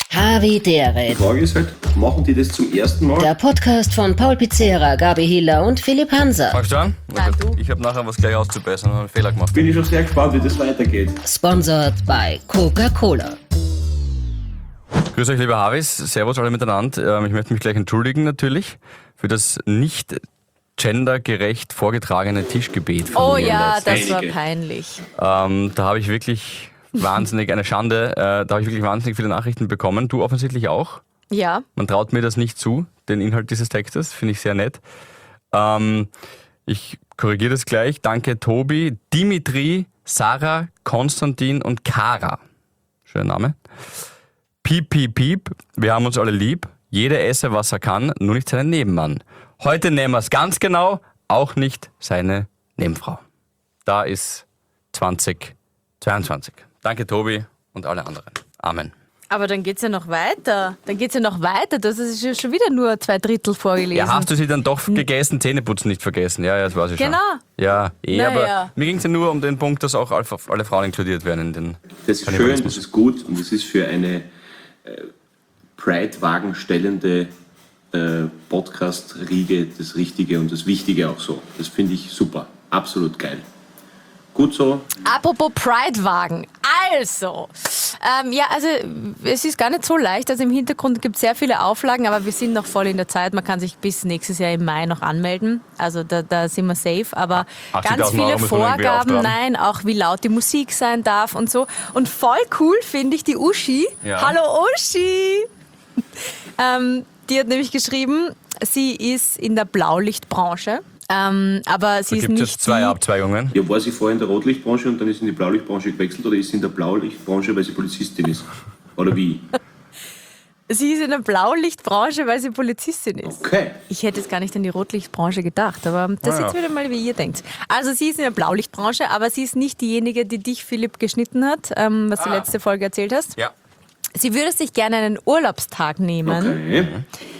Havidere. Die Frage ist halt, machen die das zum ersten Mal? Der Podcast von Paul Pizzera, Gabi Hiller und Philipp Hanser. Fangst du an? Nein, du. Ich habe nachher was gleich auszubessern, habe einen Fehler gemacht. Bin ich schon sehr gespannt, wie das weitergeht. Sponsored by Coca-Cola. Grüß euch, lieber Havis. Servus alle miteinander. Ich möchte mich gleich entschuldigen natürlich für das nicht gendergerecht vorgetragene Tischgebet von Oh mir. ja, das Einige. war peinlich. Da habe ich wirklich wahnsinnig, eine Schande, da habe ich wirklich wahnsinnig viele Nachrichten bekommen. Du offensichtlich auch. Ja, Man traut mir das nicht zu, den Inhalt dieses Textes, finde ich sehr nett. Ich korrigiere das gleich. Danke Tobi, Dimitri, Sarah, Konstantin und Kara. Schöner Name. Piep, piep, piep, wir haben uns alle lieb. Jeder esse, was er kann, nur nicht seinen Nebenmann. Heute nehmen wir es ganz genau, auch nicht seine Nebenfrau. Da ist 2022. Danke Tobi und alle anderen. Amen. aber dann geht's ja noch weiter. Das ist ja schon wieder nur 2/3 vorgelesen. Ja, hast du sie dann doch gegessen? Zähneputzen nicht vergessen. Ja, das weiß ich Genau. schon. Ja, Naja. aber mir ging es ja nur um den Punkt, dass auch alle Frauen inkludiert werden in den Das ist schön, Kannibalismus. das ist gut und das ist für eine Pride-Wagen stellende Podcast-Riege das Richtige und das Wichtige auch so. Das finde ich super. Absolut geil. Gut so. Apropos Pride-Wagen. Also, es ist gar nicht so leicht. Also im Hintergrund gibt es sehr viele Auflagen, aber wir sind noch voll in der Zeit. Man kann sich bis nächstes Jahr im Mai noch anmelden. Also da sind wir safe. Aber 80.000 ganz viele Euro muss man irgendwie Vorgaben, auftragen. nein, auch wie laut die Musik sein darf und so. Und voll cool finde ich die Uschi. Ja. Hallo Uschi! Die hat nämlich geschrieben, sie ist in der Blaulichtbranche. Aber sie Da ist gibt es nicht jetzt zwei die, Abzweigungen. Ja, war sie vorher in der Rotlichtbranche und dann ist sie in die Blaulichtbranche gewechselt oder ist sie in der Blaulichtbranche, weil sie Polizistin ist? Oder wie? Sie ist in der Blaulichtbranche, weil sie Polizistin ist. Okay. Ich hätte jetzt gar nicht an die Rotlichtbranche gedacht, aber das ist Ah, jetzt ja. wieder mal, wie ihr denkt. Also sie ist in der Blaulichtbranche, aber sie ist nicht diejenige, die dich, Philipp, geschnitten hat, was du letzte Folge erzählt hast. Ja. Sie würde sich gerne einen Urlaubstag nehmen, Okay.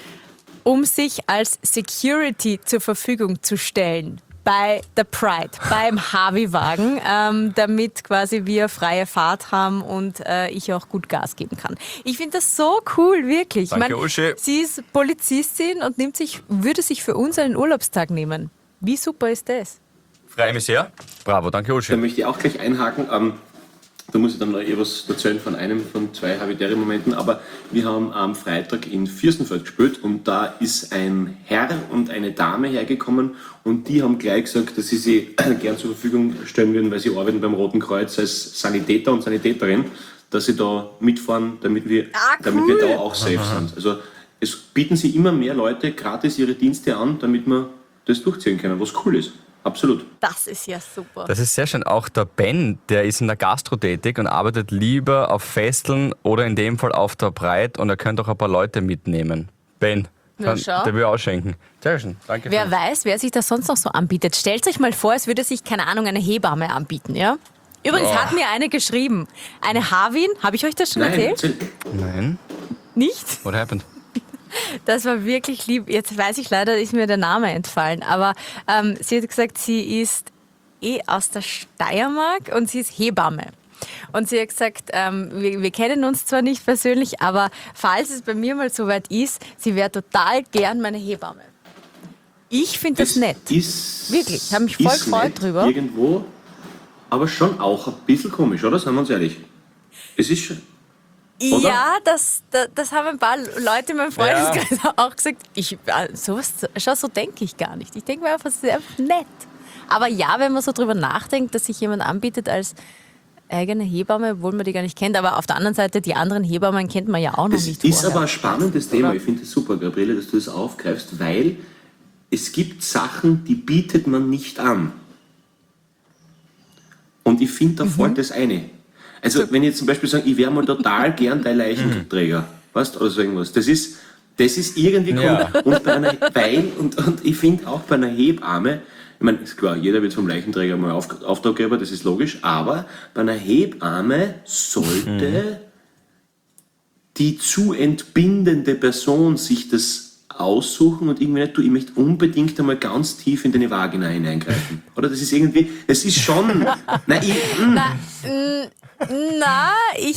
um sich als Security zur Verfügung zu stellen bei der Pride, beim Harvey-Wagen, damit quasi wir freie Fahrt haben und ich auch gut Gas geben kann. Ich finde das so cool, wirklich. Danke, Ich mein, Uschi. sie ist Polizistin und würde sich für uns einen Urlaubstag nehmen. Wie super ist das? Freue mich sehr. Bravo, danke Da Uschi. möchte ich auch gleich einhaken. Da muss ich dann noch etwas erzählen von einem von zwei Habitäre-Momenten. Aber wir haben am Freitag in Fürstenfeld gespielt und da ist ein Herr und eine Dame hergekommen und die haben gleich gesagt, dass sie sich gern zur Verfügung stellen würden, weil sie arbeiten beim Roten Kreuz als Sanitäter und Sanitäterin, dass sie da mitfahren, damit wir da auch safe sind. Also es bieten sich immer mehr Leute gratis ihre Dienste an, damit wir das durchziehen können, was cool ist. Absolut. Das ist ja super. Das ist sehr schön. Auch der Ben, der ist in der Gastro tätig und arbeitet lieber auf Festeln oder in dem Fall auf der Breit und er könnte auch ein paar Leute mitnehmen. Ben, Na, schau. der will ausschenken. Sehr schön, danke. Wer weiß, wer sich das sonst noch so anbietet. Stellt euch mal vor, es würde sich, keine Ahnung, eine Hebamme anbieten, ja? Übrigens hat mir eine geschrieben. Eine Harwin, habe ich euch das schon Nein, erzählt? erzähl. Nein, Nicht? what happened? Das war wirklich lieb. Jetzt weiß ich leider, ist mir der Name entfallen. Aber sie hat gesagt, sie ist aus der Steiermark und sie ist Hebamme. Und sie hat gesagt, wir kennen uns zwar nicht persönlich, aber falls es bei mir mal so weit ist, sie wäre total gern meine Hebamme. Ich finde das nett. Ist, Wirklich, ich habe mich voll ist gefreut nett drüber. Irgendwo, aber schon auch ein bisschen komisch, oder? Seien wir uns ehrlich. Es ist schon. Oder? Ja, das haben ein paar Leute in meinem Freundeskreis auch gesagt. So denke ich gar nicht. Ich denke mir einfach, es ist einfach nett. Aber ja, wenn man so drüber nachdenkt, dass sich jemand anbietet als eigene Hebamme, obwohl man die gar nicht kennt. Aber auf der anderen Seite, die anderen Hebammen kennt man ja auch noch Das nicht. ist vorher. aber ein spannendes Thema. Oder? Ich finde es super, Gabriele, dass du das aufgreifst, weil es gibt Sachen, die bietet man nicht an. Und ich finde, da fällt das eine. Also, wenn ich jetzt zum Beispiel sage, ich wäre mal total gern dein Leichenträger, weißt du, oder so irgendwas, das ist irgendwie cool. Ja. Und bei einer, und ich finde auch bei einer Hebamme, ich meine, ist klar, jeder wird vom Leichenträger mal Auftraggeber, das ist logisch, aber bei einer Hebamme sollte die zu entbindende Person sich das aussuchen und irgendwie nicht, du, ich möchte unbedingt einmal ganz tief in deine Vagina hineingreifen. Oder das ist irgendwie, es ist schon, Na.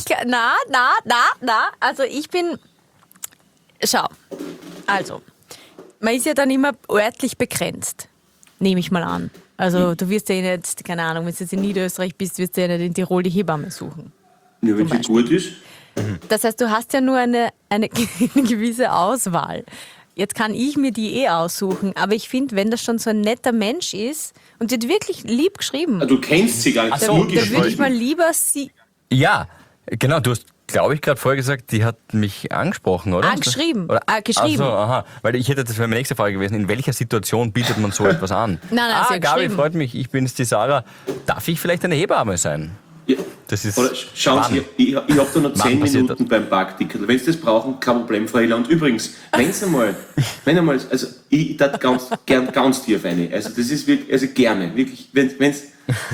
Also ich bin. Schau. Also, man ist ja dann immer örtlich begrenzt. Nehme ich mal an. Also du wirst ja nicht, keine Ahnung, wenn du jetzt in Niederösterreich bist, wirst du ja nicht in Tirol die Hebamme suchen. Ja, wenn sie gut ist. Das heißt, du hast ja nur eine gewisse Auswahl. Jetzt kann ich mir die aussuchen, aber ich finde, wenn das schon so ein netter Mensch ist und die hat wirklich lieb geschrieben, Du kennst sie gar nicht, da nur würde ich geschrieben. mal lieber sie Ja, genau, du hast, glaube ich, gerade vorher gesagt, die hat mich angesprochen, oder? geschrieben. Oder? Geschrieben. Ach so, aha. Weil ich hätte, das wäre meine nächste Frage gewesen, in welcher Situation bietet man so etwas an? Nein, sie hat Gabi, geschrieben. freut mich, ich bin's, die Sarah. Darf ich vielleicht eine Hebamme sein? Ja. Das ist Oder schauen Sie, ich habe da noch 10 passiert Minuten beim Parkticket. Wenn Sie das brauchen, kein Problem, Frau Hiller. Und übrigens, wenn einmal, also ich darf gern ganz tief rein. Also das ist wirklich, also gerne, wirklich, wenn's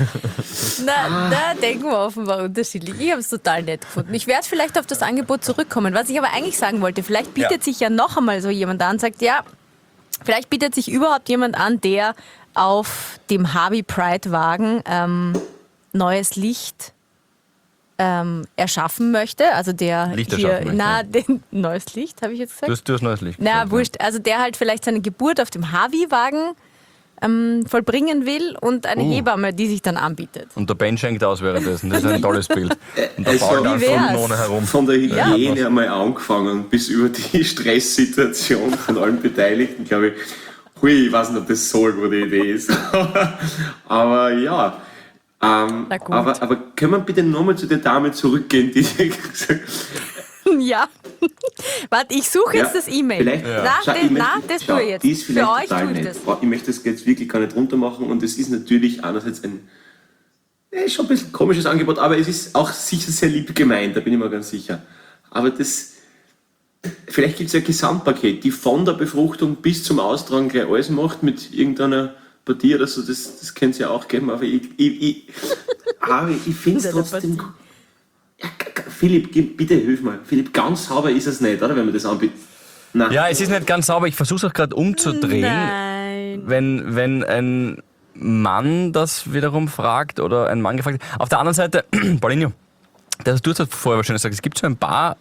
Da denken wir offenbar unterschiedlich. Ich habe es total nett gefunden. Ich werde vielleicht auf das Angebot zurückkommen. Was ich aber eigentlich sagen wollte, vielleicht bietet sich ja noch einmal so jemand an und sagt, ja, vielleicht bietet sich überhaupt jemand an, der auf dem Harvey Pride Wagen neues Licht erschaffen möchte. Also der Licht hier, erschaffen möchte. neues Licht, habe ich jetzt gesagt? Du hast neues Licht. Na, gesagt, wurscht. Also der halt vielleicht seine Geburt auf dem Harvey-Wagen vollbringen will und eine Hebamme, die sich dann anbietet. Und der Ben schenkt aus währenddessen. Das ist ein tolles Bild. Und der Also, Paul wie dann wär's? von ohne herum. von der Hygiene einmal angefangen bis über die Stresssituation von allen Beteiligten, glaube ich, hui, ich weiß nicht, ob das so eine gute Idee ist. Aber ja, Na gut. aber können wir bitte nochmal zu der Dame zurückgehen, die Ja. Warte, ich suche jetzt das E-Mail. Vielleicht, Schau, Das tue ich jetzt. Die ist vielleicht Für euch total tue ich nett. das. Ich möchte das jetzt wirklich gar nicht runter machen und es ist natürlich einerseits schon ein bisschen komisches Angebot, aber es ist auch sicher sehr lieb gemeint, da bin ich mir ganz sicher. Aber vielleicht gibt es ein Gesamtpaket, die von der Befruchtung bis zum Austragen gleich alles macht mit irgendeiner Partie oder so, das könnte es ja auch geben, aber ich finde es trotzdem... Ja, Philipp, bitte hilf mal. Philipp, ganz sauber ist es nicht, oder, wenn man das anbietet? Nein. Ja, es ist nicht ganz sauber. Ich versuche es auch gerade umzudrehen. Nein. Wenn ein Mann das wiederum fragt oder ein Mann gefragt wird. Auf der anderen Seite, Paulinho, du hast das vorher wahrscheinlich gesagt, es gibt so ein paar...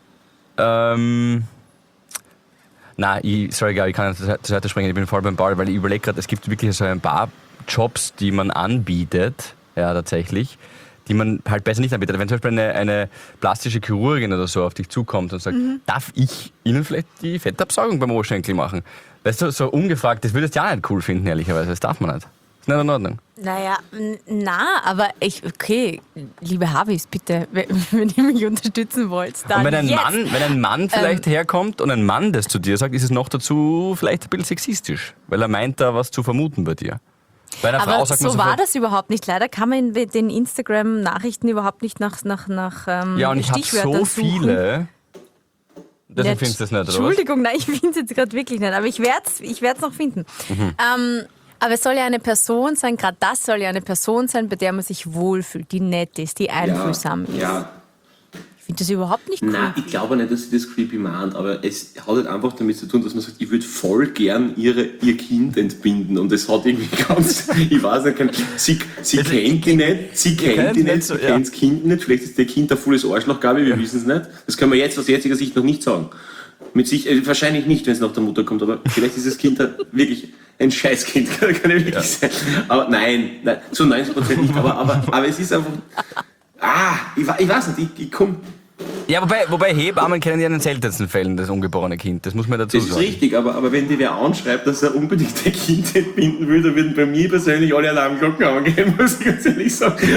sorry, Gabi, ich kann nicht zur Seite springen, ich bin voll beim Ball, weil ich überlege gerade, es gibt wirklich so ein paar Jobs, die man anbietet, ja, tatsächlich, die man halt besser nicht anbietet. Wenn zum Beispiel eine plastische Chirurgin oder so auf dich zukommt und sagt, darf ich Ihnen vielleicht die Fettabsaugung beim Oberschenkel machen? Weißt du, so ungefragt, das würdest du ja nicht cool finden, ehrlicherweise. Das darf man nicht. Ist nicht in Ordnung. Naja, aber okay, liebe Harveys, bitte, wenn ihr mich unterstützen wollt, dann Und wenn ein jetzt. Mann vielleicht herkommt und ein Mann das zu dir sagt, ist es noch dazu vielleicht ein bisschen sexistisch, weil er meint, da was zu vermuten bei dir. Bei einer Frau Aber sagt man so war sofort, das überhaupt nicht. Leider kann man in den Instagram-Nachrichten überhaupt nicht nach ja, und ich habe Stichwörtern so suchen. viele. Deswegen Ja, findest du das nicht, oder was? Entschuldigung, nein, ich finde es jetzt gerade wirklich nicht, aber ich werde es noch finden. Aber es soll ja eine Person sein, gerade das soll ja eine Person sein, bei der man sich wohlfühlt, die nett ist, die einfühlsam ist. Ja. Ich finde das überhaupt nicht cool. Nein, ich glaube nicht, dass sie das creepy meint, aber es hat halt einfach damit zu tun, dass man sagt, ich würde voll gern ihr Kind entbinden und es hat irgendwie ganz, ich weiß nicht, sie kennt die nicht, sie kennt das Kind nicht, vielleicht ist der Kind ein volles Arschloch, Gabi, wir wissen es nicht. Das können wir jetzt aus jetziger Sicht noch nicht sagen. Wahrscheinlich nicht, wenn es nach der Mutter kommt, aber vielleicht ist das Kind halt wirklich ein Scheißkind, kann ich wirklich sein. Aber nein, zu 90% nicht, aber es ist einfach, ich weiß nicht, ich komme... Ja, wobei Hebammen kennen ja in den seltensten Fällen das ungeborene Kind. Das muss man dazu Das ist sagen. richtig, aber wenn dir wer anschreibt, dass er unbedingt ein Kind entbinden will, dann würden bei mir persönlich alle Alarmglocken angehen, muss ich ganz ehrlich sagen.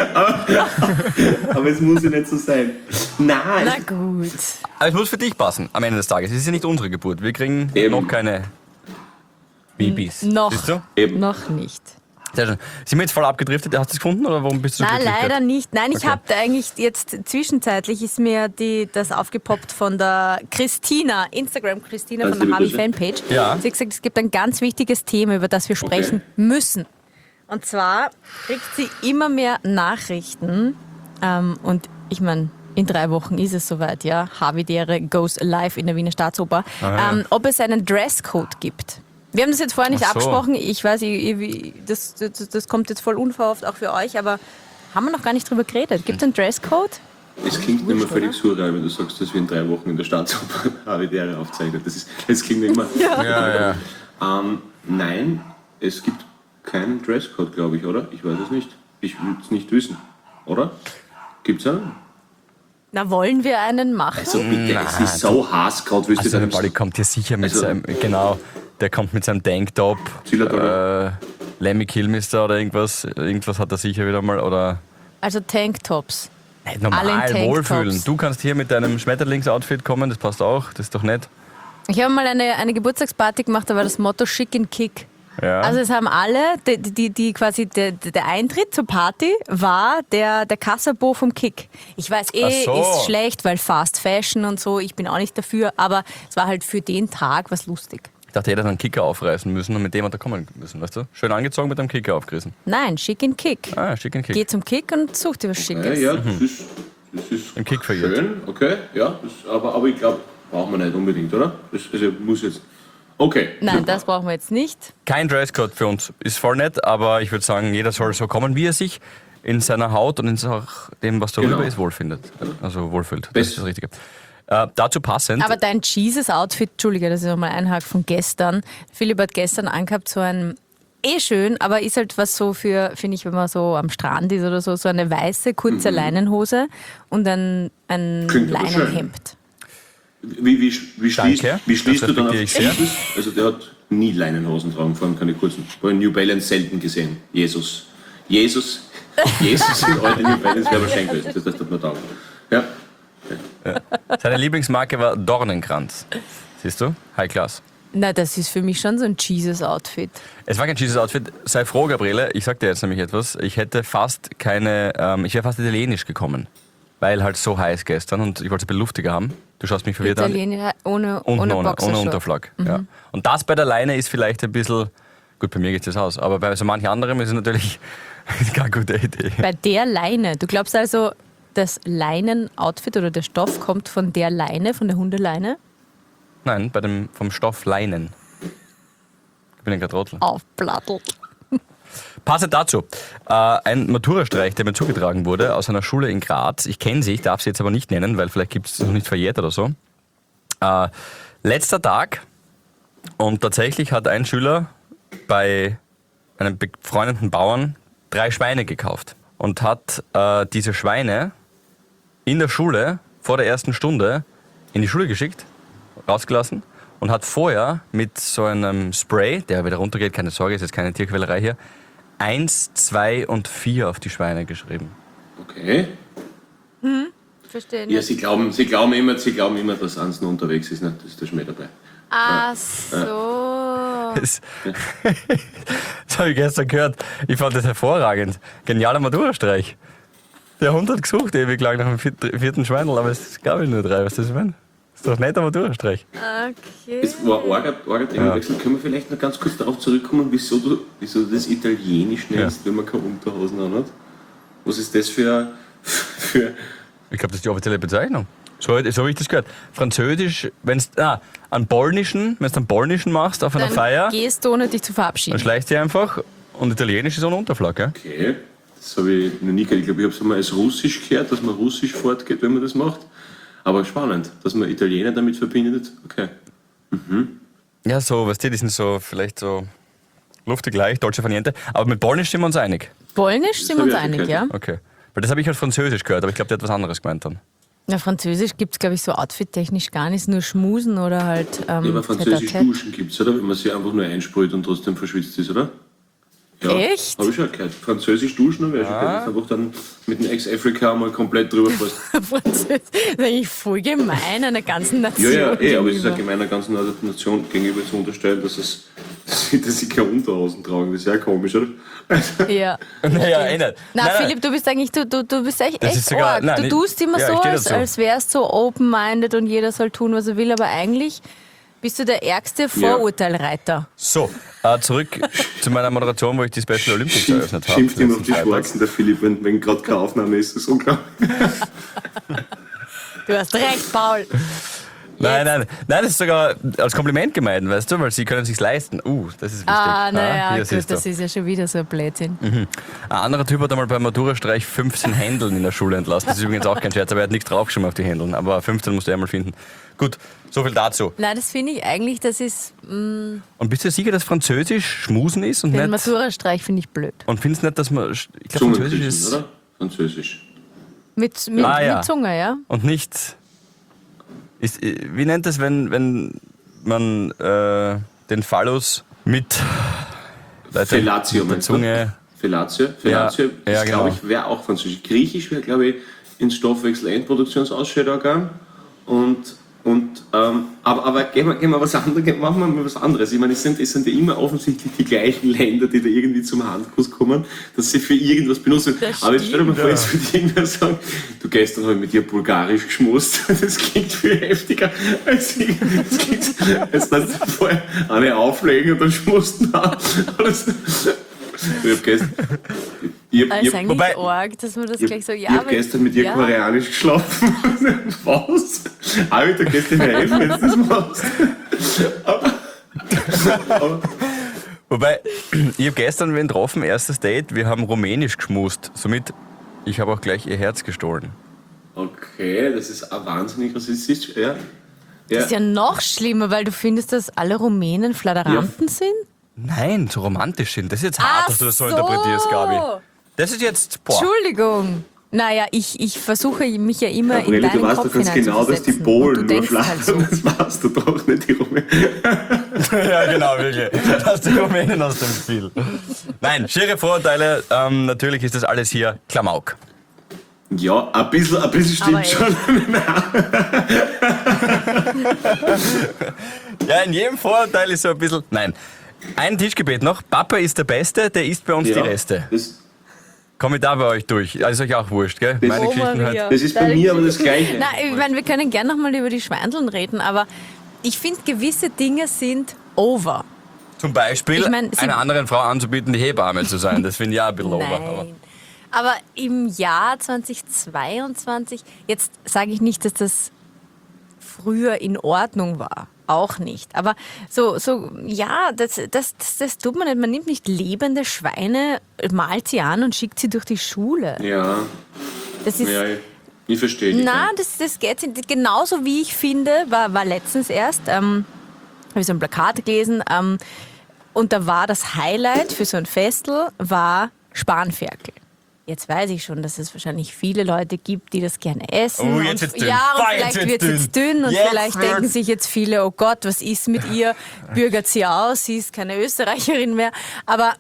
Aber es muss ja nicht so sein. Nein. Na gut. Aber es muss für dich passen am Ende des Tages. Es ist ja nicht unsere Geburt. Wir kriegen Eben. noch keine Babys. Noch. Siehst du? Eben. Noch nicht. Sehr schön. Sind wir jetzt voll abgedriftet? Hast du es gefunden oder warum bist du so Nein, glücklich leider gerade? nicht. Nein, ich Okay. habe eigentlich jetzt zwischenzeitlich ist mir das aufgepoppt von der Christina, Instagram Christina von der liebe Harvey Grüße. Fanpage. Ja. Sie hat gesagt, es gibt ein ganz wichtiges Thema, über das wir sprechen müssen. Und zwar kriegt sie immer mehr Nachrichten und ich meine, in 3 Wochen ist es soweit, ja. Harvey goes live in der Wiener Staatsoper. Ob es einen Dresscode gibt. Wir haben das jetzt vorher nicht Ach so. abgesprochen. Ich weiß, das kommt jetzt voll unverhofft auch für euch, aber haben wir noch gar nicht drüber geredet. Gibt es einen Dresscode? Es klingt nicht mehr völlig surreal, wenn du sagst, dass wir in 3 Wochen in der Staatsoper Havidere aufzeichnen. Das klingt nicht mehr. Ja. Nein, es gibt keinen Dresscode, glaube ich, oder? Ich weiß es nicht. Ich würde es nicht wissen, oder? Gibt's einen? Na, wollen wir einen machen? Also bitte, es ist so heiß gerade, willst Also du der Balli kommt hier sicher mit Also- seinem, genau, der kommt mit seinem Tanktop, Zillertaler. Lemmy Kilmister oder irgendwas hat er sicher wieder mal, oder Also Tanktops. nicht Alle in normal, Tanktops. wohlfühlen. Du kannst hier mit deinem Schmetterlingsoutfit kommen, das passt auch, das ist doch nett. Ich habe mal eine Geburtstagsparty gemacht, da war das Motto Schick in Kick. Ja. Also es haben alle, die quasi der Eintritt zur Party war der Kassabo vom Kick. Ich weiß Ach so. ist schlecht, weil Fast Fashion und so, ich bin auch nicht dafür, aber es war halt für den Tag was lustig. Ich dachte, jeder hat einen Kicker aufreißen müssen und mit dem hat er kommen müssen, weißt du? Schön angezogen mit einem Kicker aufgerissen. Nein, Schick in Kick. Ah, schick den Kick. Geh zum Kick und such dir was Schickes. Ja, das ist Im Kick verirrt. schön, okay, ja. Aber ich glaube, brauchen wir nicht unbedingt, oder? Also muss jetzt. Okay. Nein, das brauchen wir jetzt nicht. Kein Dresscode für uns, ist voll nett, aber ich würde sagen, jeder soll so kommen, wie er sich in seiner Haut und in dem, was darüber Genau. ist, wohlfindet. Also wohlfühlt. Das Best- ist das Richtige. Dazu passend. Aber dein Jesus-Outfit, Entschuldige, das ist nochmal ein Hack von gestern. Philipp hat gestern angehabt, so ein schön, aber ist halt was so für, finde ich, wenn man so am Strand ist oder so, so eine weiße, kurze Leinenhose und ein Klingt aber schön. Leinenhemd. Wie schließt Danke, du das dann auf respektiere ich sehr. Jesus? Also der hat nie Leinenhosen tragen, vor allem keine kurzen. Bei New Balance selten gesehen. Jesus in alten New Balance wäre wahrscheinlich gewesen. Das hat man taugen. Ja. Seine Lieblingsmarke war Dornenkranz. Siehst du? High Class. Na, das ist für mich schon so ein Jesus-Outfit. Es war kein Jesus-Outfit. Sei froh, Gabriele. Ich sag dir jetzt nämlich etwas. Ich hätte fast ich wäre fast italienisch gekommen. Weil halt so heiß gestern und ich wollte es ein bisschen luftiger haben. Du schaust mich verwirrt an. Italiener ohne Ohne Boxershort. Unterflag. Ja. Und das bei der Leine ist vielleicht ein bisschen, gut, bei mir geht es aus, aber bei so manchen anderen ist es natürlich keine gute Idee. Bei der Leine. Du glaubst also, das Leinen-Outfit oder der Stoff kommt von der Leine, von der Hundeleine? Nein, vom Stoff Leinen. Ich bin ein Trottel. Aufplattelt. Passend dazu, ein Matura-Streich, der mir zugetragen wurde aus einer Schule in Graz. Ich kenne sie, ich darf sie jetzt aber nicht nennen, weil vielleicht gibt es noch nicht verjährt oder so. Letzter Tag und tatsächlich hat ein Schüler bei einem befreundeten Bauern 3 Schweine gekauft und hat diese Schweine in der Schule vor der ersten Stunde in die Schule geschickt, rausgelassen und hat vorher mit so einem Spray, der wieder runtergeht, keine Sorge, ist jetzt keine Tierquälerei hier, 1, 2 und 4 auf die Schweine geschrieben. Okay. Verstehe Ja, nicht. sie glauben immer, dass eins noch unterwegs ist. Ne? Das ist der Schmäh dabei. Ach so. Das habe ich gestern gehört. Ich fand das hervorragend. Genialer Matura-Streich. Der Hund hat gesucht ewig lang nach dem vierten Schweinl, aber es gab nur 3. Was ist das, ich meine? Das ist doch nicht der Matura-Streich. Okay. Es war arger Themenwechsel. Können wir vielleicht noch ganz kurz darauf zurückkommen, wieso du das Italienisch nennst, wenn man keine Unterhosen anhat? Was ist das für Ich glaube, das ist die offizielle Bezeichnung. So habe ich das gehört. Französisch, wenn du einen polnischen machst auf einer Dann Feier, gehst du, ohne dich zu verabschieden. dann schleicht sie einfach. Und Italienisch ist so ein Unterflag, gell? Okay, das habe ich noch nie gehört. Ich glaube, ich habe es einmal als Russisch gehört, dass man Russisch fortgeht, wenn man das macht. Aber spannend, dass man Italiener damit verbindet. Okay. Ja, so, weißt du, die sind so vielleicht so luftig leicht, Dolce Faniente. Aber mit Polnisch sind wir uns einig. Polnisch sind wir hab uns ich auch einig, gehört. ja? Okay. Weil das habe ich halt Französisch gehört, aber ich glaube, der hat was anderes gemeint dann. Na, Französisch gibt es, glaube ich, so outfit-technisch gar nicht, nur Schmusen oder halt. Ja, aber französisch Tête-à-tête. Duschen gibt es, oder? Wenn man sich einfach nur einsprüht und trotzdem verschwitzt ist, oder? Ja, Echt? habe ich schon gehört. Französisch duschen habe ich schon gehört. Einfach dann mit dem Ex-Afrika mal komplett drüber fährst. Französisch ist eigentlich voll gemein einer ganzen Nation. Ja, aber es ist gegenüber. ja gemein, einer ganzen Nation gegenüber zu unterstellen, dass sie keine Unterhosen tragen. Das ist ja komisch, oder? Ja. Naja, eh nicht. Na, Nein, Philipp, du bist eigentlich, du bist echt, Das ist sogar- arg. nein, Du ich- tust immer ja, so, ich steh als, dazu. als wärst so open-minded und jeder soll tun, was er will, aber eigentlich bist du der ärgste Vorurteilreiter. So, zurück zu meiner Moderation, wo ich die Special Olympics eröffnet habe. Schimpft immer auf letzten die Freitag. Schwarzen, der Philipp, wenn gerade keine Aufnahme ist. Das ist unglaublich. Du hast recht, Paul. Nein, das ist sogar als Kompliment gemeint, weißt du, weil sie können es sich leisten. Das ist wichtig. Naja, hier gut, siehst du. das ist ja schon wieder so ein Blödsinn. Ein anderer Typ hat einmal beim Matura-Streich 15 Händeln in der Schule entlassen. Das ist übrigens auch kein Scherz, aber er hat nichts draufgeschrieben auf die Händeln. Aber 15 musste er einmal finden. Gut, so viel dazu. Nein, das finde ich eigentlich, das ist. Und bist du dir sicher, dass Französisch Schmusen ist und Den nicht... Matura-Streich finde ich blöd. Und findest nicht, dass man... Ich glaube, Französisch Zungenkriechen, ist... oder? Französisch. Mit Zunge, ja? Und nicht... wie nennt das, wenn man den Phallus mit... Fellatio, mit der meinst du? Zunge... Fellatio Ja, ist, genau. glaube ich, wäre auch Französisch. Griechisch wäre, glaube ich, ins Stoffwechselendproduktionsausscheidorgan. Aber gehen wir was anderes, machen wir mal was anderes. Ich meine, es sind ja immer offensichtlich die gleichen Länder, die da irgendwie zum Handkuss kommen, dass sie für irgendwas benutzen. Aber jetzt stell dir mal vor, jetzt würde irgendwer sagen, du gestern habe ich mit dir bulgarisch geschmust. Das klingt viel heftiger als dass du vorher eine auflegen und dann schmusten haben. Ich habe gestern... Ist eigentlich arg, dass man das gleich so... Ich habe gestern mit dir koreanisch geschlafen. Was? Habe ich dir gestern helfen, wenn du das machst? aber Wobei, ich habe gestern wen getroffen, erstes Date, wir haben rumänisch geschmust. Somit, ich habe auch gleich ihr Herz gestohlen. okay, das ist auch wahnsinnig rassistisch. Ja. Das ist ja noch schlimmer, weil du findest, dass alle Rumänen Fladeranten sind? Nein, so romantisch sind. Das ist jetzt hart, dass du das so interpretierst, Gabi. Das ist jetzt... Boah. Entschuldigung. Naja, ich versuche mich ja immer Gabriele, in deinen du weißt Kopf doch ganz genau, dass die hineinzuversetzen. Polen Und du nur denkst halt flattern. so. Das weißt du doch nicht, die Rumänen. Ja, genau, wirklich. Dass die Rumänen aus dem Spiel. Nein, schiere Vorurteile. Natürlich ist das alles hier Klamauk. Ja, ein bisschen stimmt Aber schon. Ja, in jedem Vorurteil ist so ein bisschen... Nein. Ein Tischgebet noch. Papa ist der Beste, der isst bei uns die Reste. Komme ich da bei euch durch? Also ist euch auch wurscht, gell? Meine Geschichten halt. Das ist bei mir aber das Gleiche. Nein, ich meine, wir können gerne nochmal über die Schweindeln reden, aber ich finde, gewisse Dinge sind over. Zum Beispiel Ich mein, einer anderen Frau anzubieten, die Hebamme zu sein. Das finde ich auch ein bisschen over. Aber Nein. Aber im Jahr 2022, jetzt sage ich nicht, dass das früher in Ordnung war. Auch nicht. Aber ja, das tut man nicht. Man nimmt nicht lebende Schweine, malt sie an und schickt sie durch die Schule. Ja, Das ist, ich verstehe dich. na, das geht nicht. Genauso wie ich finde, war letztens erst, habe ich so ein Plakat gelesen, und da war das Highlight für so ein Festel, war Spanferkel. Jetzt weiß ich schon, dass es wahrscheinlich viele Leute gibt, die das gerne essen. Oh, jetzt wird's dünn. Ja, und Boah, jetzt vielleicht wird wird's es jetzt dünn und Jetzt vielleicht wird's- denken sich jetzt viele, oh Gott, was ist mit ihr? Bürgert sie aus, sie ist keine Österreicherin mehr. Aber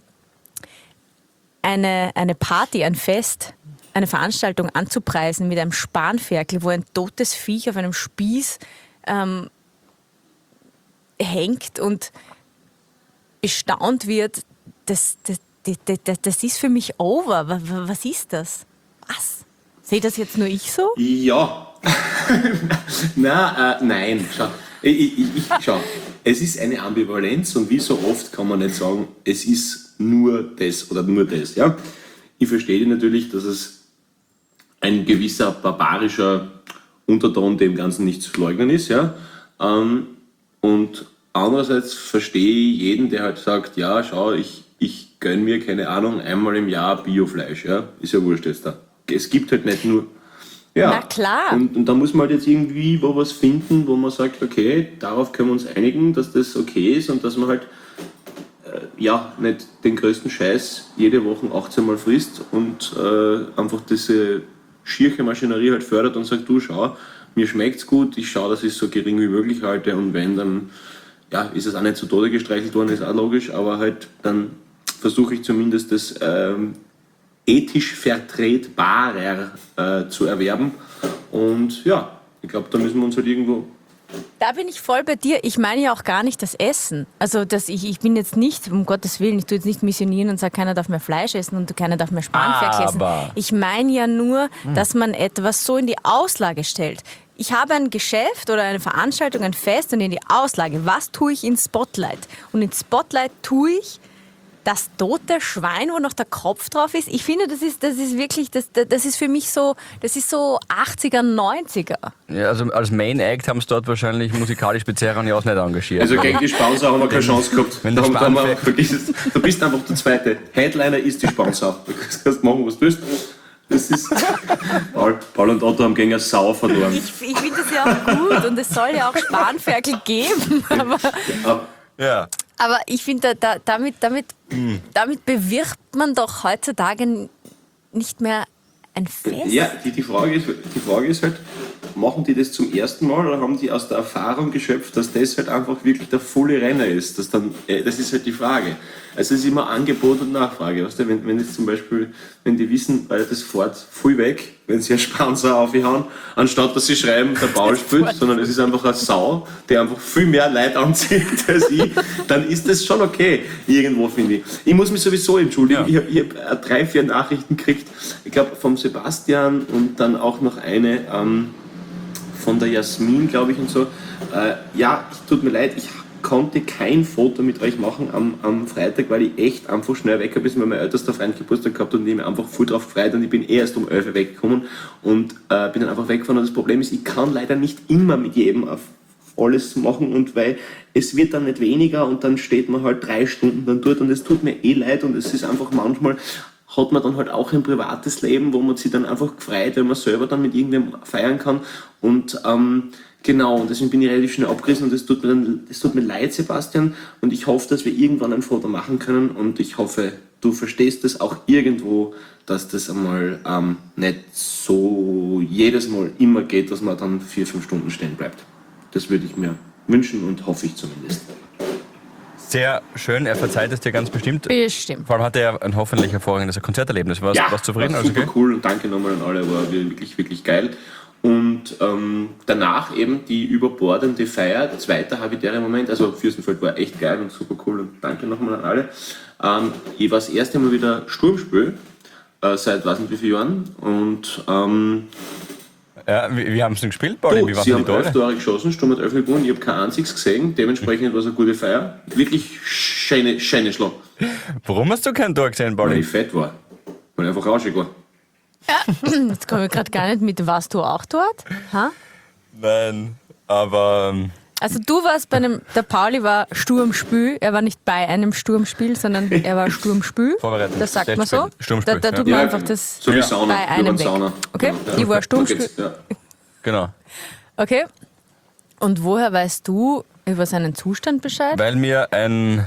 eine Party, ein Fest, eine Veranstaltung anzupreisen mit einem Spanferkel, wo ein totes Viech auf einem Spieß hängt und bestaunt wird, das ist für mich over. Was ist das? Was? Sehe das jetzt nur ich so? Ja. Nein, schau. Schau. Es ist eine Ambivalenz und wie so oft kann man nicht sagen, es ist nur das oder nur das. Ja? Ich verstehe natürlich, dass es ein gewisser barbarischer Unterton dem Ganzen nicht zu leugnen ist. Ja? Und andererseits verstehe ich jeden, der halt sagt, ja, schau, ich gönne mir, keine Ahnung, einmal im Jahr Biofleisch. Ja? Ist ja wurscht jetzt da. Es gibt halt nicht nur... Ja. Na klar. Und da muss man halt jetzt irgendwie wo was finden, wo man sagt, okay, darauf können wir uns einigen, dass das okay ist und dass man halt nicht den größten Scheiß jede Woche 18 Mal frisst und einfach diese schiere Maschinerie halt fördert und sagt, du schau, mir schmeckt's gut, ich schaue, dass ich es so gering wie möglich halte und wenn, dann ist es auch nicht zu Tode gestreichelt worden, ist auch logisch, aber halt dann versuche ich zumindest das ethisch vertretbarer zu erwerben. Und ja, ich glaube, da müssen wir uns halt irgendwo... Da bin ich voll bei dir. Ich meine ja auch gar nicht das Essen. Also ich bin jetzt nicht, um Gottes Willen, ich tue jetzt nicht missionieren und sage, keiner darf mehr Fleisch essen und keiner darf mehr Spanferkel essen. Aber- Ich meine ja nur, dass man etwas so in die Auslage stellt. Ich habe ein Geschäft oder eine Veranstaltung, ein Fest und in die Auslage, was tue ich ins Spotlight? Und ins Spotlight tue ich das tote Schwein, wo noch der Kopf drauf ist, ich finde, das ist wirklich, das ist für mich so, das ist so 80er, 90er. Ja, also als Main Act haben sie dort wahrscheinlich musikalisch Bezerra und Jas nicht engagiert. Also gegen die Sponsor haben wir keine Chance gehabt. wenn Da der haben wir Spanfer- vergiss es. Du bist einfach der zweite. Headliner ist die Sponsor. Du kannst machen, was du willst. Das ist Paul und Otto haben gegen eine Sau verloren. Ich finde das ja auch gut und es soll ja auch Spanferkel geben, ja. aber ich finde, damit bewirbt man doch heutzutage nicht mehr ein Fest. Ja, die Frage ist halt, machen die das zum ersten Mal oder haben die aus der Erfahrung geschöpft, dass das halt einfach wirklich der volle Renner ist? Das ist halt die Frage. Also es ist immer Angebot und Nachfrage. Weißt du, wenn jetzt zum Beispiel, wenn die wissen, weil das fährt voll weg, wenn sie einen Sponsor aufhauen, anstatt dass sie schreiben, der Paul spielt, sondern es ist einfach eine Sau, die einfach viel mehr Leute anzieht als ich, dann ist das schon okay, irgendwo finde ich. Ich muss mich sowieso entschuldigen, Ja. ich habe 3-4 Nachrichten gekriegt, ich glaube vom Sebastian und dann auch noch eine von der Jasmin, glaube ich, und so. Ja, tut mir leid, ich konnte kein Foto mit euch machen am Freitag, weil ich echt einfach schnell weg bin, weil mein ältester Freund Geburtstag gehabt hat und ich mich einfach voll drauf gefreut und ich bin erst um 11 Uhr weggekommen und bin dann einfach weggefahren. Und das Problem ist, ich kann leider nicht immer mit jedem auf alles machen und weil es wird dann nicht weniger und dann steht man halt 3 Stunden dann dort und es tut mir leid und es ist einfach manchmal hat man dann halt auch ein privates Leben, wo man sich dann einfach gefreut, wenn man selber dann mit irgendwem feiern kann und genau, und deswegen bin ich relativ schnell abgerissen und das tut mir leid, Sebastian, und ich hoffe, dass wir irgendwann ein Foto machen können und ich hoffe, du verstehst das auch irgendwo, dass das einmal nicht so jedes Mal immer geht, dass man dann 4-5 Stunden stehen bleibt. Das würde ich mir wünschen und hoffe ich zumindest. Sehr schön, er verzeiht es dir ganz bestimmt. Bestimmt. Vor allem hat er ein hoffentlich hervorragendes Konzerterlebnis. Warst du zufrieden? War Also super okay? cool und danke nochmal an alle, war wirklich, wirklich geil. Und danach eben die überbordende Feier, zweiter habitärer Moment, also Fürstenfeld war echt geil und super cool und danke nochmal an alle. Ich war das erste Mal wieder Sturmspiel, seit weiß nicht wie vielen Jahren und Ja, wie haben sie denn gespielt, Pauli? Wie waren sie die haben 11 Tore? Tore geschossen, Sturm hat 11 gewonnen, ich habe kein einziges gesehen, dementsprechend war es eine gute Feier. Wirklich schöne Schlag, Warum hast du kein Tor gesehen, weil Pauli? ich fett war, weil ich einfach rauschig war. Jetzt komme ich gerade gar nicht mit, warst du auch dort? Ha? Nein, aber Also du warst bei einem, der Pauli war Sturmspiel, er war nicht bei einem Sturmspiel, sondern er war Sturmspiel. Vorbereitet. Das sagt man so. Sturmspiel, Da tut ja. man einfach das So wie Ja. Sauna, bei wir einem waren weg. Sauna. Okay, Genau. ich war Sturmspiel. Ja. genau. Okay. Und woher weißt du über seinen Zustand Bescheid? Weil mir ein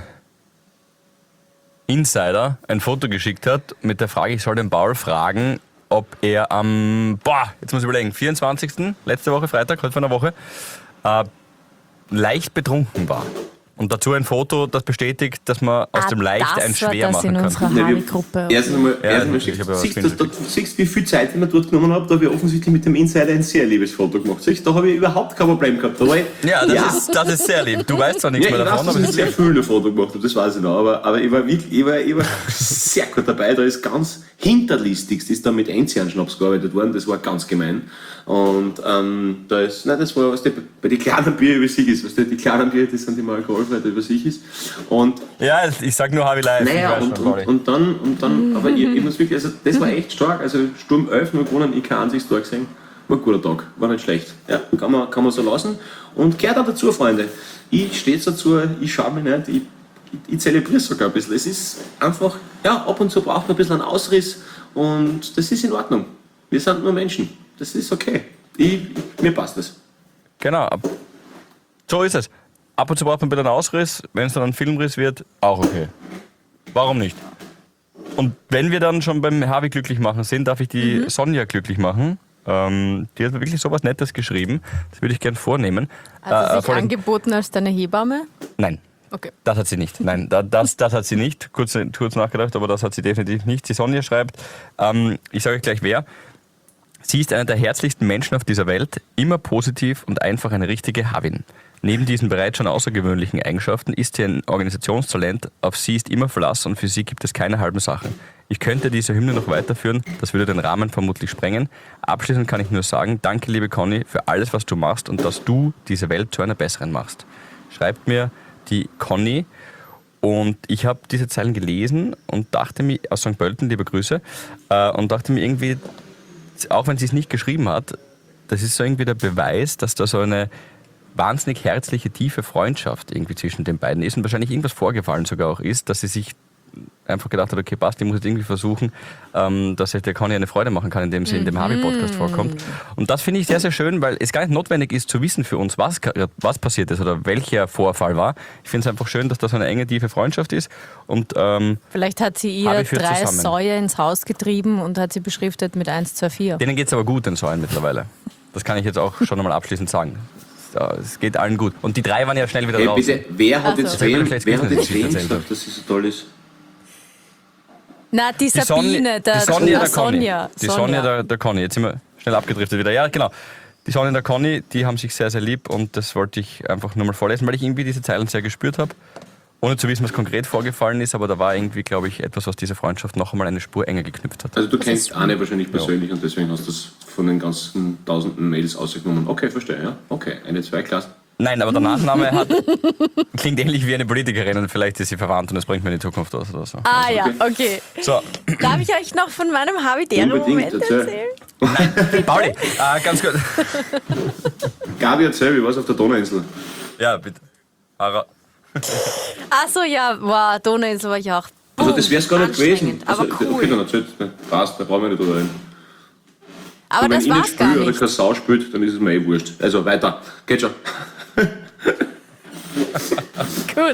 Insider ein Foto geschickt hat mit der Frage, ich soll den Paul fragen, ob er am, jetzt muss ich überlegen, 24. letzte Woche, Freitag, heute vor einer Woche, leicht betrunken war. Und dazu ein Foto, das bestätigt, dass man aus dem Leicht ein Schwer das machen in kann. unserer Ja, Harry-Gruppe. Erst einmal, ich hab ja was siehst wie viel Zeit ich mir dort genommen habe, da habe ich offensichtlich mit dem Insider ein sehr liebes Foto gemacht. Siehst, da habe ich überhaupt kein Problem gehabt. Da war ich, Ja, das ist sehr lieb. Du weißt zwar nichts ja, mehr ich weiß, davon, dass aber ich es ein ist sehr lieb. viele Foto gemacht habe, das weiß ich noch. Aber ich war wirklich, ich war sehr gut dabei. Da ist ganz hinterlistigst ist da mit Enzian-Schnaps gearbeitet worden, das war ganz gemein. Und da ist, nein, das war, was die, bei den kleinen Bier über sich ist, die kleinen Bier, das sind immer alkoholfrei, über sich ist. Und Ja, ich sag nur Harvey Live. naja, ich weiß schon, Pauli. und dann, aber ich muss wirklich, also das war echt stark, also Sturm 11 nur gewonnen, ich kein einziges Tor gesehen, war ein guter Tag, war nicht schlecht, ja, kann man so lassen und gehört auch dazu, Freunde, ich stehe dazu, ich schaue mich nicht, ich zelebriere es sogar ein bisschen, es ist einfach, ja, ab und zu braucht man ein bisschen einen Ausriss und das ist in Ordnung, wir sind nur Menschen, das ist okay, mir passt das. Genau. So ist es. Ab und zu braucht man ein bisschen einen Ausriss. Wenn es dann ein Filmriss wird, auch okay. Warum nicht? Und wenn wir dann schon beim Harvey glücklich machen sind, darf ich die Sonja glücklich machen. Die hat mir wirklich sowas Nettes geschrieben. Das würde ich gern vornehmen. Hat sie sich vorlesen. angeboten als deine Hebamme? Nein. Okay. Das hat sie nicht. Nein, das hat sie nicht. Kurz nachgedacht, aber das hat sie definitiv nicht. Die Sonja schreibt, ich sage euch gleich wer. Sie ist einer der herzlichsten Menschen auf dieser Welt, immer positiv und einfach eine richtige Havin. Neben diesen bereits schon außergewöhnlichen Eigenschaften ist sie ein Organisationstalent, auf sie ist immer Verlass und für sie gibt es keine halben Sachen. Ich könnte diese Hymne noch weiterführen, das würde den Rahmen vermutlich sprengen. Abschließend kann ich nur sagen, danke liebe Conny für alles, was du machst und dass du diese Welt zu einer besseren machst. Schreibt mir die Conny Und ich habe diese Zeilen gelesen und dachte mir, aus St. Pölten, liebe Grüße, und dachte mir irgendwie, auch wenn sie es nicht geschrieben hat, das ist so irgendwie der Beweis, dass da so eine wahnsinnig herzliche, tiefe Freundschaft irgendwie zwischen den beiden ist und wahrscheinlich irgendwas vorgefallen sogar auch ist, dass sie sich einfach gedacht hat, okay, passt, ich muss jetzt irgendwie versuchen, dass ich der Conny eine Freude machen kann, indem sie in dem Harvey-Podcast vorkommt. Und das finde ich sehr, sehr schön, weil es gar nicht notwendig ist zu wissen für uns, was passiert ist oder welcher Vorfall war. Ich finde es einfach schön, dass da so eine enge, tiefe Freundschaft ist. Und, Vielleicht hat sie ihr Harvey führt 3 zusammen. Säue ins Haus getrieben und hat sie beschriftet mit 1, 2, 4. denen geht es aber gut, den Säulen mittlerweile. Das kann ich jetzt auch schon einmal abschließend sagen. Es geht allen gut. Und die 3 waren ja schnell wieder Hey, raus. bitte, wer hat jetzt Wer wem hat jetzt erzählt gesagt, dass sie so toll ist? Na, die Sabine, Die Sonja, der Conny. Sonja. Die Sonja, der Conny. Jetzt sind wir schnell abgedriftet wieder. Ja, genau. Die Sonja und der Conny, die haben sich sehr, sehr lieb und das wollte ich einfach nur mal vorlesen, weil ich irgendwie diese Zeilen sehr gespürt habe. Ohne zu wissen, was konkret vorgefallen ist, aber da war irgendwie, glaube ich, etwas, was diese Freundschaft noch einmal eine Spur enger geknüpft hat. Also du kennst Anne wahrscheinlich persönlich und deswegen hast du das von den ganzen tausenden Mails ausgenommen. Okay, verstehe, ja. Okay, eine Zweiklasse. Nein, aber der Nachname klingt ähnlich wie eine Politikerin und vielleicht ist sie verwandt und das bringt mir in die Zukunft aus oder so. Ah ja, okay. So, Darf ich euch noch von meinem Havidero-Moment Unbedingt, erzähl. erzählen? nein, Pauli, ganz gut. Gabi, erzähl, wie war's auf der Donauinsel? Ja, bitte. Ara. Ach so, ja, wow, Donauinsel war ich auch. Also das wär's gar nicht gewesen. Anstrengend, aber Also, cool. Okay, dann erzähl's. Passt, da brauchen wir nicht drüber reden. Aber Und wenn das ich nicht war's gar spiele oder nicht. keine Sau spielt, dann ist es mir eh wurscht. Also weiter. Geht schon. Gut.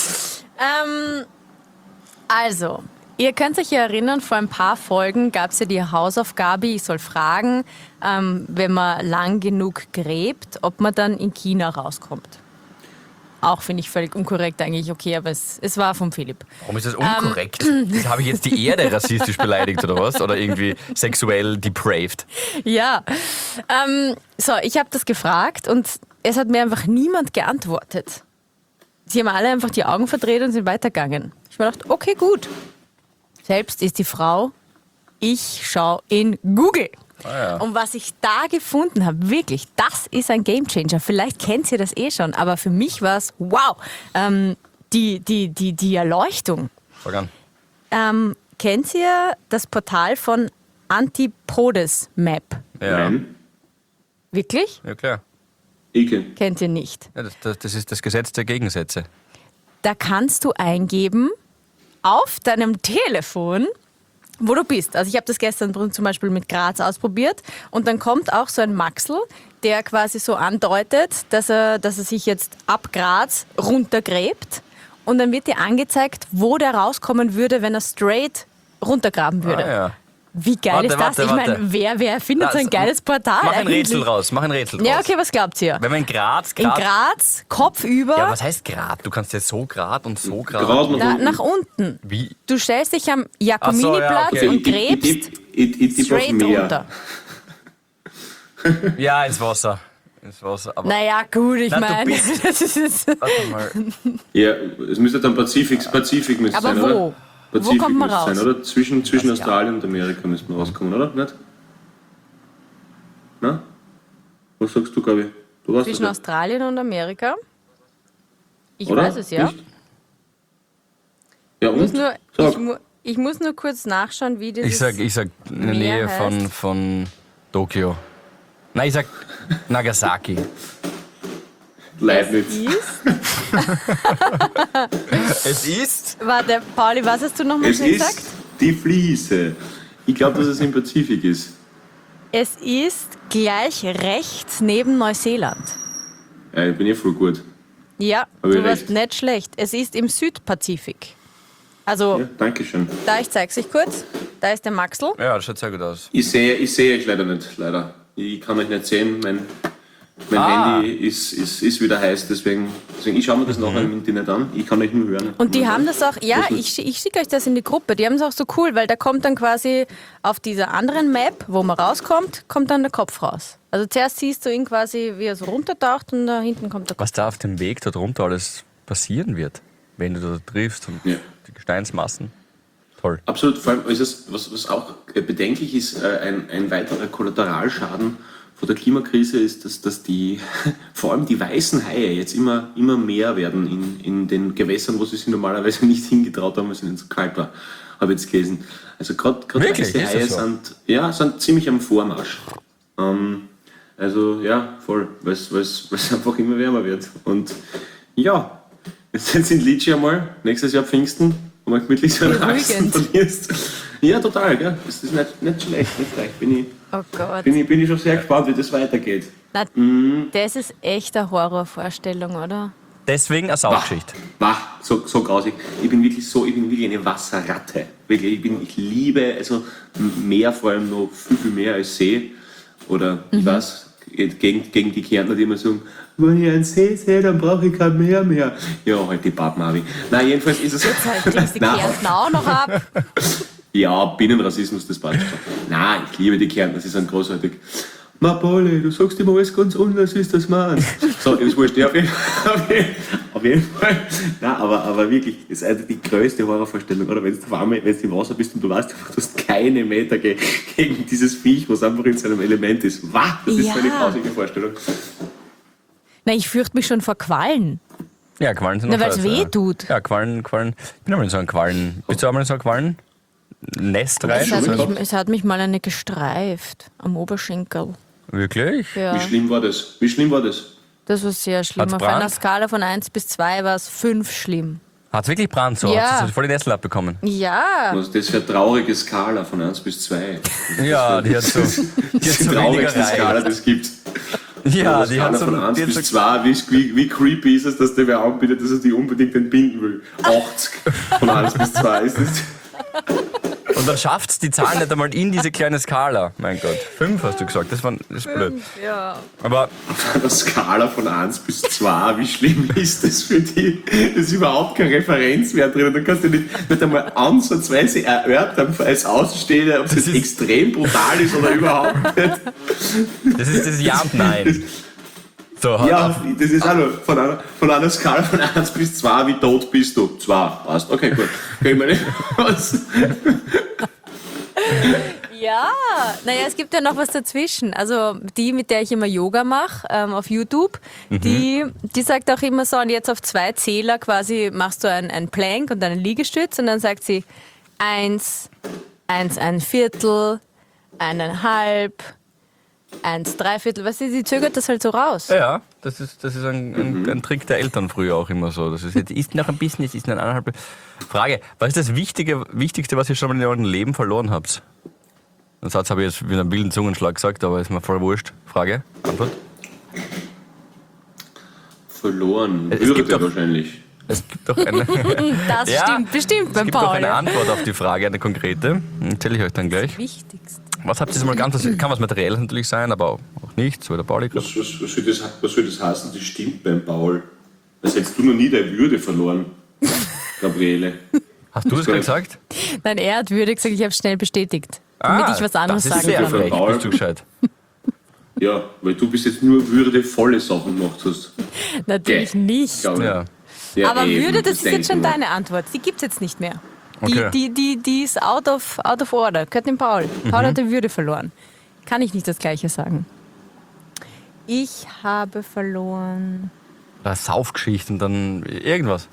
Also, ihr könnt euch ja erinnern, vor ein paar Folgen gab es ja die Hausaufgabe, ich soll fragen, wenn man lang genug gräbt, ob man dann in China rauskommt. Auch finde ich völlig unkorrekt eigentlich, okay, aber es war von Philipp. Warum ist das unkorrekt? Habe ich jetzt die Erde rassistisch beleidigt oder was? Oder irgendwie sexuell depraved? Ja, so, ich habe das gefragt und es hat mir einfach niemand geantwortet. Sie haben alle einfach die Augen verdreht und sind weitergegangen. Ich mir gedacht, okay, gut. Selbst ist die Frau, ich schaue in Google. ja. Und was ich da gefunden habe, wirklich, das ist ein Gamechanger. Vielleicht kennt ihr das eh schon, aber für mich war es, wow, die Erleuchtung. Fang an. Kennt ihr das Portal von Antipodes Map? Ja, Nein. Wirklich? ja klar. Ich kenn. Kennt ihr nicht? Ja, das ist das Gesetz der Gegensätze. Da kannst du eingeben auf deinem Telefon, wo du bist. Also ich habe das gestern zum Beispiel mit Graz ausprobiert und dann kommt auch so ein Maxl, der quasi so andeutet, dass er sich jetzt ab Graz runtergräbt und dann wird dir angezeigt, wo der rauskommen würde, wenn er straight runtergraben würde. Ah, ja. Wie geil ist das? Warte, Ich meine, warte. wer findet so ein geiles Portal Mach ein eigentlich? Rätsel raus, mach ein Rätsel raus. Ja, okay, was glaubt ihr? Wenn man in Graz, In Graz, Kopf über, Ja, was heißt Grad? Du kannst ja so Grad und so Grad. Gerade noch nach unten. Wie? Du stellst dich am Ach so, ja, Jakominiplatz okay. und gräbst Ich tippe auf straight Meer. runter. Ja, ins Wasser. Ins Wasser. Aber Naja, gut, ich Na, du meine, bist- das ist. warte mal. Ja, es müsste dann Pazifik müsste Aber sein, wo? oder? Pazifik kommt man müsste raus? Sein, oder? Zwischen Australien und Amerika müsste man rauskommen, oder? Nicht? Na? Was sagst du, Gabi? Du weißt Zwischen das Australien und Amerika? Ich oder? weiß es ja. Nicht? Ja, Ich muss, und? nur, Sag. ich muss nur kurz nachschauen, wie das Ich sag in der Meer Nähe heißt. von Tokio. Nein, ich sag Nagasaki. Leibniz. Es ist? Warte, Pauli, was hast du nochmal Es gesagt? ist die Fliese. Ich glaube, dass es im Pazifik ist. Es ist gleich rechts neben Neuseeland. Ja, ich bin ja voll gut. Ja, Hab ich du warst recht? nicht schlecht. Es ist im Südpazifik. Also, Ja, danke schön. da, ich zeig's euch kurz. Da ist der Maxl. Ja, das schaut sehr gut aus. Ich sehe euch leider nicht, leider. Ich kann euch nicht sehen. Mein Handy ist wieder heiß, deswegen ich schaue mir das nachher im Internet an. Ich kann euch nur hören. Und die haben das auch, ja, Das ich schicke euch das in die Gruppe. Die haben es auch so cool, weil da kommt dann quasi auf dieser anderen Map, wo man rauskommt, kommt dann der Kopf raus. Also zuerst siehst du ihn quasi, wie er so runtertaucht und da hinten kommt der Kopf. Was da auf dem Weg dort runter alles passieren wird, wenn du da triffst und Ja. die Gesteinsmassen. Toll. Absolut, vor allem ist es, was auch bedenklich ist, ein weiterer Kollateralschaden von der Klimakrise ist, dass die, vor allem die weißen Haie jetzt immer mehr werden in den Gewässern, wo sie sich normalerweise nicht hingetraut haben, weil es ihnen zu kalt war, habe ich jetzt gelesen. Also gerade Wirklich? weiße Haie Ist das so? sind ziemlich am Vormarsch. Also ja, voll, weil es einfach immer wärmer wird. Und ja, jetzt sind Litschi einmal, nächstes Jahr Pfingsten, wo man gemütlich so einen Haxen verlierst. Ja, total, gell? Das ist nicht schlecht. Oh Gott. Bin ich schon sehr gespannt, wie das weitergeht. Na, das ist echt eine Horrorvorstellung, oder? Deswegen eine Saufgeschichte. So grausig. Ich bin wirklich eine Wasserratte. Wirklich, ich liebe also Meer, vor allem noch viel mehr als See. Oder ich weiß, gegen die Kärntner, die immer sagen, wenn ich einen See sehe, dann brauche ich kein Meer mehr. Ja, halt die Pappmavi. Nein, jedenfalls ist es... Jetzt halt die Kärntner auch noch ab. Ja, Binnenrassismus, das passt schon. Nein, ich liebe die Kärntner, sie sind großartig. Ma Pauli, du sagst immer alles ganz anders, wie es das meinst. So, das wurscht, ja, auf jeden Fall. Nein, aber wirklich, das ist also die größte Horrorvorstellung, oder? Wenn du im Wasser bist und du weißt, du hast keine Meter gegen dieses Viech, was einfach in seinem Element ist. Wow, das ist so eine grausige Vorstellung. Na, ich fürchte mich schon vor Quallen. Ja, Quallen sind Na, noch weil es scheiße, weh tut. Ja, Quallen. Ich bin einmal in so einem Quallen. Bist du einmal in so einem Quallen-Nest rein? Es hat mich mal eine gestreift am Oberschenkel. Wirklich? Ja. Wie schlimm war das? Das war sehr schlimm. Hat's Auf Brand? einer Skala von 1 bis 2 war es 5 schlimm. Hat es wirklich Brand so? Ja. Hast du voll die Nessel abbekommen? Ja. Was ist das für eine traurige Skala von 1 bis 2? Ja, die hat so, Das ist die weniger traurigste Skala, Reihe. die es gibt. Ja, die hat Skala so, von 1 die hat bis so 2, wie creepy ist es, dass der wer anbietet, dass er die unbedingt entbinden will? 80 von 1 bis 2 ist das. und dann schafft es die Zahl nicht einmal in diese kleine Skala. Mein Gott. 5 hast du gesagt, das ist blöd. Ja. Aber Auf einer Skala von 1 bis 2, wie schlimm ist das für die? Da ist überhaupt kein Referenzwert drin. Da kannst du nicht einmal ansatzweise erörtern als Außenstehender, ob das extrem brutal ist oder überhaupt nicht. das ist Ja und Nein. So, halt Ja, auf. das ist auch nur von einer Skala von 1 bis 2, wie tot bist du? 2, passt. Okay, gut. Kriegen wir nicht was. Ja, naja, es gibt ja noch was dazwischen. Also die, mit der ich immer Yoga mache, auf YouTube, die sagt auch immer so, und jetzt auf 2 Zähler quasi machst du ein Plank und einen Liegestütz und dann sagt sie 1, 1, ein Viertel, 1,5, 1, 3/4, weißt du, sie zögert das halt so raus. Ja, das ist ein Trick der Eltern früher auch immer so. Das ist noch ein bisschen, es ist noch 1,5. Frage, was ist das Wichtigste, was ihr schon mal in eurem Leben verloren habt? Den Satz habe ich jetzt mit einem wilden Zungenschlag gesagt, aber ist mir voll wurscht. Frage, Antwort? Verloren. Es gibt Würde doch- wahrscheinlich. Es gibt doch eine, Das Ja, stimmt bestimmt es beim gibt doch Paul. eine Antwort auf die Frage, eine konkrete. Erzähle ich euch dann gleich. Wichtigst. Was habt ihr mal ganz, kann was Materielles natürlich sein, aber auch nicht, so wie der Pauli gerade. Was soll das heißen? Das stimmt beim Paul. Das hättest du noch nie deine Würde verloren, Gabriele. Hast du das gerade gesagt? Nein, er hat würdig gesagt, ich habe schnell bestätigt. Damit ich was anderes das ist sagen sehr kann. frech, Paul. bist du gescheit. Ja, weil du bis jetzt nur würdevolle Sachen gemacht hast. Natürlich Gell. nicht. Glaub ich. Ja. Ja, Aber eben, Würde, das ist denk jetzt schon nur. deine Antwort. Die gibt es jetzt nicht mehr. Okay. Die ist out of order. Gehört dem Paul. Paul hat die Würde verloren. Kann ich nicht das Gleiche sagen. Ich habe verloren. Saufgeschichten, dann irgendwas.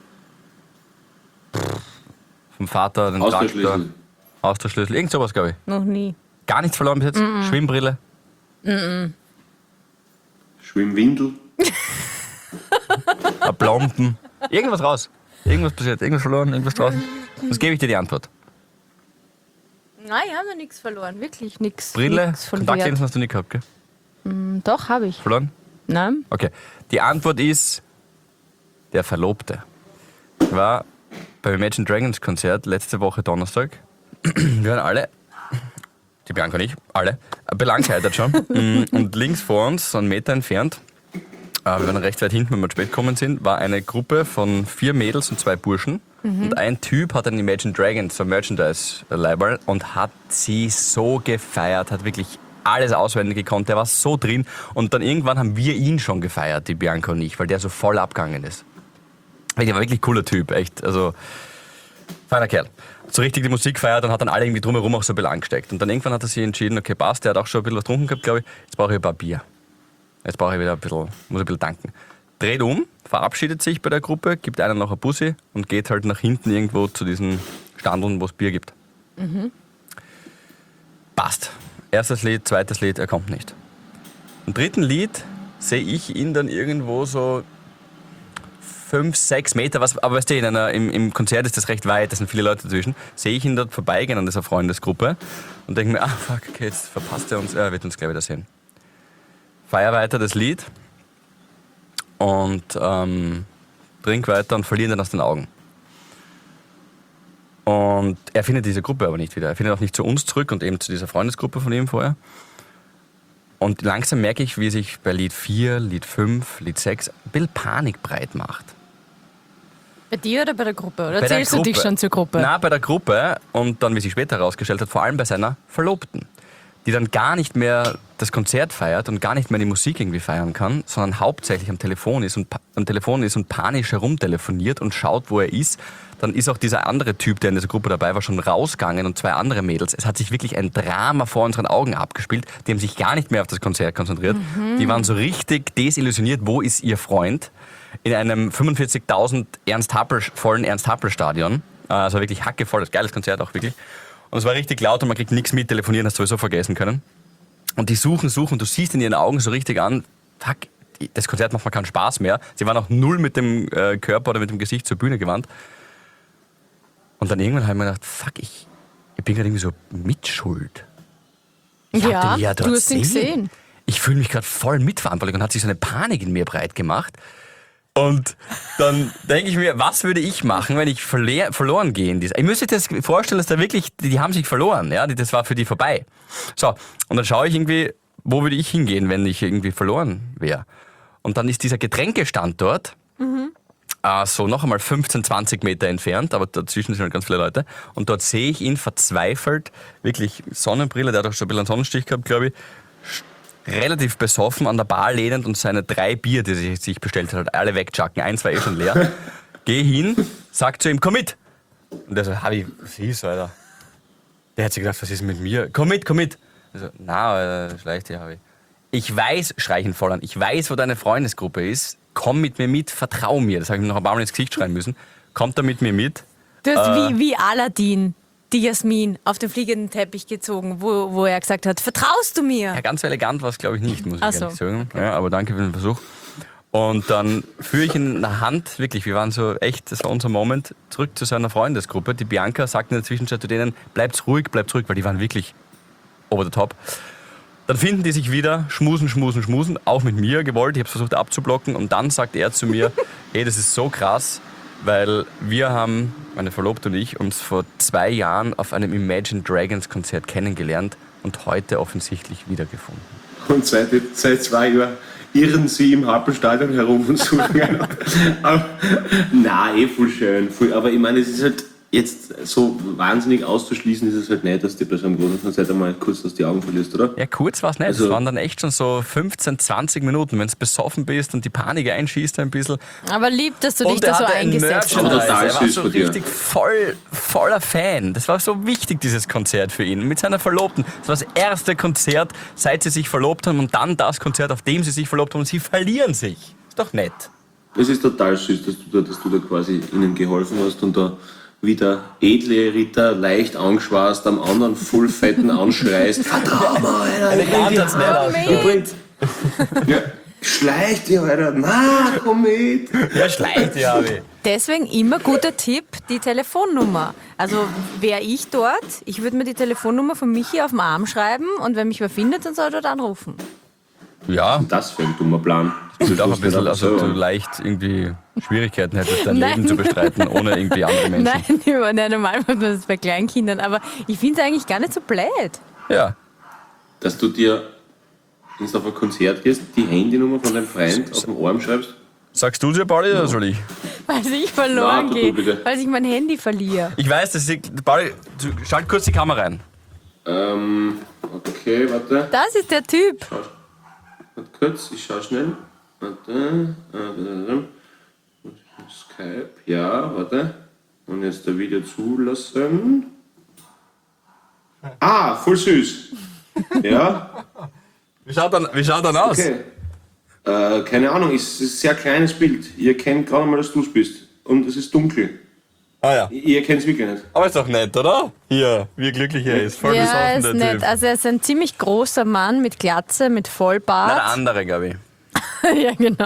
Vom Vater, den Traktor, Haustürschlüssel. Haustürschlüssel, irgend sowas, glaube ich. Noch nie. Gar nichts verloren bis jetzt? Schwimmbrille? Schwimmwindel. Plomben? Irgendwas raus. Irgendwas passiert, irgendwas verloren, irgendwas draußen. Was gebe ich dir die Antwort? Nein, ich habe noch nichts verloren. Wirklich nichts. Brille, Nichts von Kontaktlinsen Wert. hast du nicht gehabt, gell? Doch, habe ich. Verloren? Nein? Okay. Die Antwort ist der Verlobte. Ich war beim Imagine Dragons Konzert letzte Woche Donnerstag. Wir waren alle, die Bianca und ich, alle, belangheitert schon. Und links vor uns, so einen Meter entfernt, wir waren recht weit hinten, wenn wir spät gekommen sind, war eine Gruppe von 4 Mädels und 2 Burschen. Und ein Typ hat ein Imagine Dragons, so ein Merchandise-Label, und hat sie so gefeiert, hat wirklich alles auswendig gekonnt, der war so drin. Und dann irgendwann haben wir ihn schon gefeiert, die Bianca und ich, weil der so voll abgegangen ist. Der war wirklich cooler Typ, echt, also feiner Kerl. so richtig die Musik feiert und hat dann alle irgendwie drumherum auch so ein bisschen angesteckt. Und dann irgendwann hat er sich entschieden, okay, passt, der hat auch schon ein bisschen was getrunken gehabt, glaube ich, jetzt brauche ich ein paar Bier. Jetzt brauche ich wieder ein bisschen, muss ein bisschen danken. Dreht um, verabschiedet sich bei der Gruppe, gibt einen noch ein Bussi und geht halt nach hinten irgendwo zu diesen Standeln, wo es Bier gibt. Passt. Erstes Lied, zweites Lied, er kommt nicht. Im dritten Lied sehe ich ihn dann irgendwo so 5, 6 Meter, aber weißt du, im Konzert ist das recht weit, da sind viele Leute dazwischen, sehe ich ihn dort vorbeigehen an dieser Freundesgruppe und denke mir, fuck, okay, jetzt verpasst er uns, er wird uns gleich wieder sehen. Feier weiter das Lied und trink weiter und verliere ihn dann aus den Augen. Und er findet diese Gruppe aber nicht wieder. Er findet auch nicht zu uns zurück und eben zu dieser Freundesgruppe von ihm vorher. Und langsam merke ich, wie sich bei Lied 4, Lied 5, Lied 6 ein bisschen Panik breit macht. Bei dir oder bei der Gruppe? Oder Bei der zählst du dich Gruppe. schon zur Gruppe? Nein, bei der Gruppe und dann, wie sich später herausgestellt hat, vor allem bei seiner Verlobten, die dann gar nicht mehr das Konzert feiert und gar nicht mehr die Musik irgendwie feiern kann, sondern hauptsächlich am Telefon ist und panisch herumtelefoniert und schaut, wo er ist. Dann ist auch dieser andere Typ, der in dieser Gruppe dabei war, schon rausgegangen und 2 andere Mädels. Es hat sich wirklich ein Drama vor unseren Augen abgespielt. Die haben sich gar nicht mehr auf das Konzert konzentriert. Die waren so richtig desillusioniert, wo ist ihr Freund? In einem 45.000 vollen Ernst-Happel-Stadion. Also wirklich hackevoll, das geiles Konzert auch wirklich. Und es war richtig laut und man kriegt nichts mit, telefonieren hast du sowieso vergessen können. Und die suchen und du siehst in ihren Augen so richtig an, fuck, das Konzert macht mir keinen Spaß mehr. Sie waren auch null mit dem Körper oder mit dem Gesicht zur Bühne gewandt. Und dann irgendwann habe ich mir gedacht, fuck, ich bin gerade irgendwie so mitschuld. Ich hab den ja dort du hast ihn gesehen. Ich fühle mich gerade voll mitverantwortlich und hat sich so eine Panik in mir breit gemacht. Und dann denke ich mir, was würde ich machen, wenn ich verloren gehe in dieser. Ich müsste das vorstellen, dass da wirklich, die haben sich verloren, ja, das war für die vorbei. So, und dann schaue ich irgendwie, wo würde ich hingehen, wenn ich irgendwie verloren wäre. Und dann ist dieser Getränkestand dort, so noch einmal 15, 20 Meter entfernt, aber dazwischen sind halt ganz viele Leute. Und dort sehe ich ihn verzweifelt, wirklich Sonnenbrille, der hat auch schon ein bisschen einen Sonnenstich gehabt, glaube ich, relativ besoffen an der Bar lehnend und seine 3 Bier, die er sich bestellt hat, alle wegjacken. 1 war eh schon leer. Geh hin, sag zu ihm, komm mit. Und der so, Harvey, was ist, Alter? Der hat sich gedacht, was ist mit mir? Komm mit. Also, na, schleicht hier, Harvey. Ich weiß, schrei ich ihn voll an, ich weiß, wo deine Freundesgruppe ist. Komm mit mir mit, vertrau mir. Das habe ich mir noch ein paar Mal ins Gesicht schreien müssen. Kommt er mit mir mit? Du hast wie Aladdin die Jasmin auf den fliegenden Teppich gezogen, wo er gesagt hat, vertraust du mir? Ja, ganz so elegant war es, glaube ich, nicht, muss ich Ach so. ehrlich sagen. Ja, aber danke für den Versuch. Und dann führe ich ihn in der Hand, wirklich, wir waren so echt, das war unser Moment, zurück zu seiner Freundesgruppe. Die Bianca sagt in der Zwischenzeit zu denen, bleibt ruhig, weil die waren wirklich over the top. Dann finden die sich wieder, schmusen, auch mit mir gewollt. Ich habe es versucht abzublocken und dann sagt er zu mir, hey, das ist so krass, weil wir haben, meine Verlobte und ich, uns vor 2 Jahren auf einem Imagine Dragons Konzert kennengelernt und heute offensichtlich wiedergefunden. Und seit 2 Jahren irren sie im Happelstadion herum und suchen einen. Aber, nein, voll schön. Aber ich meine, es ist halt jetzt so wahnsinnig auszuschließen, ist es halt nicht, dass die bei so einem großen Konzert einmal kurz aus die Augen verlierst, oder? Ja, kurz war es nicht. Also, es waren dann echt schon so 15, 20 Minuten, wenn du besoffen bist und die Panik einschießt ein bisschen. Aber lieb, dass du dich Und da er so hatte ein eingesetzt Merchandise. hast. Total Er war süß so von dir. richtig voller Fan. Das war so wichtig, dieses Konzert für ihn. Mit seiner Verlobten. Das war das erste Konzert, seit sie sich verlobt haben und dann das Konzert, auf dem sie sich verlobt haben und sie verlieren sich. Ist doch nett. Es ist total süß, dass du da quasi ihnen geholfen hast und da wie der edle Ritter leicht angeschwast am anderen Fullfetten anschreist. Vertrau mir, Alter! Elegant hat's nicht ausgeschaut. Ja, schleicht dir, Alter! Na, komm mit! Ja, schleicht, ja, Harvey. Deswegen immer guter Tipp, die Telefonnummer. Also wäre ich dort, ich würde mir die Telefonnummer von Michi auf den Arm schreiben und wenn mich wer findet, dann soll er dort anrufen. Ja, Das für ein dummer Plan. das wird auch ein bisschen, also du leicht irgendwie Schwierigkeiten hättest, dein Leben zu bestreiten, ohne irgendwie andere Menschen. Nein, normal macht man das bei Kleinkindern, aber ich finde es eigentlich gar nicht so blöd. Ja. Dass du dir, wenn du auf ein Konzert gehst, die Handynummer von deinem Freund auf dem Arm schreibst. Sagst du dir, Pauli, oder soll ich? Weil ich verloren Na, tu gehe, bitte. weil ich mein Handy verliere. Ich weiß, das ist, Pauli, schalt kurz die Kamera rein. Okay, warte. Das ist der Typ. Warte kurz, ich schau schnell. Warte. Skype, ja, warte. Und jetzt jetzt ein Video zulassen. Ah, voll süß. Ja, Wie schaut dann aus? okay. Keine Ahnung, ist ein sehr kleines Bild. Ihr erkennt gerade mal, dass du es bist. Und es ist dunkel. Ah ja. Ihr erkennt es wirklich nicht. Aber ist doch nett, oder? Hier, wie glücklich er ist. Voll Ja, besoffen, ist der nett. Typ. Also er ist ein ziemlich großer Mann mit Glatze, mit Na, der Vollbart. andere, glaube ich. Ja, genau.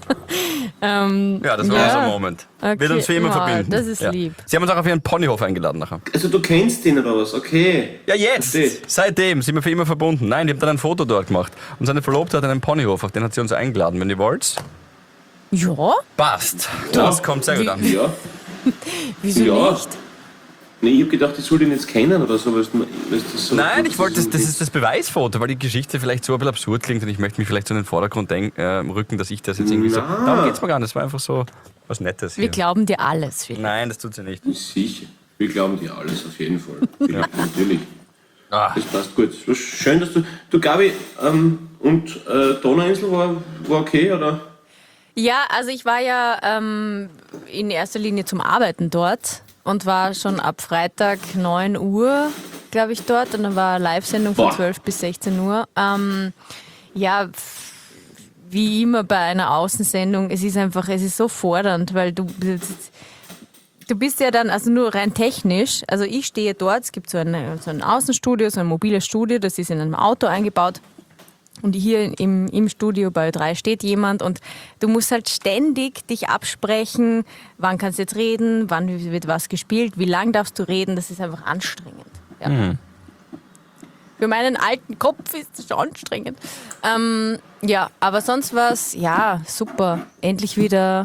Ja, das war Ja. unser Moment. Okay. Wird uns für immer Ja, verbinden. das ist lieb. Sie haben uns auch auf ihren Ponyhof eingeladen nachher. Also du kennst den oder was? Okay. Ja, jetzt! Verstehe. Seitdem sind wir für immer verbunden. Nein, die haben dann ein Foto dort gemacht. Und seine Verlobte hat einen Ponyhof, auf den hat sie uns eingeladen. Wenn ihr wollt, Ja, passt. Das kommt sehr gut an. Ja. wieso Ja. nicht? Nee, ich hab gedacht, ich soll den jetzt kennen oder so. Weil das so Nein, ich wollte, das ist das Beweisfoto, weil die Geschichte vielleicht so ein bisschen absurd klingt und ich möchte mich vielleicht so in den Vordergrund rücken, dass ich das jetzt irgendwie so. Na. Darum geht's mir gar nicht. Das war einfach so was Nettes Wir hier. glauben dir alles, Philipp. Nein, das tut sie nicht. Sicher. Wir glauben dir alles, auf jeden Fall. Ja. Natürlich. Ah. Das passt gut. Es war schön, dass du Gabi, und Donauinsel war okay, oder? Ja, also ich war ja in erster Linie zum Arbeiten dort und war schon ab Freitag 9 Uhr, glaube ich, dort. Und dann war eine Live-Sendung von Boah. 12 bis 16 Uhr. Ja, wie immer bei einer Außensendung, es ist so fordernd, weil du bist ja dann, also nur rein technisch, also ich stehe dort, es gibt so ein Außenstudio, so ein mobiles Studio, das ist in einem Auto eingebaut. Und hier im Studio bei Ö3 steht jemand und du musst halt ständig dich absprechen, wann kannst du jetzt reden, wann wird was gespielt, wie lang darfst du reden, das ist einfach anstrengend. Ja. Für meinen alten Kopf ist es schon anstrengend. Ja, aber sonst war es, ja, super. Endlich wieder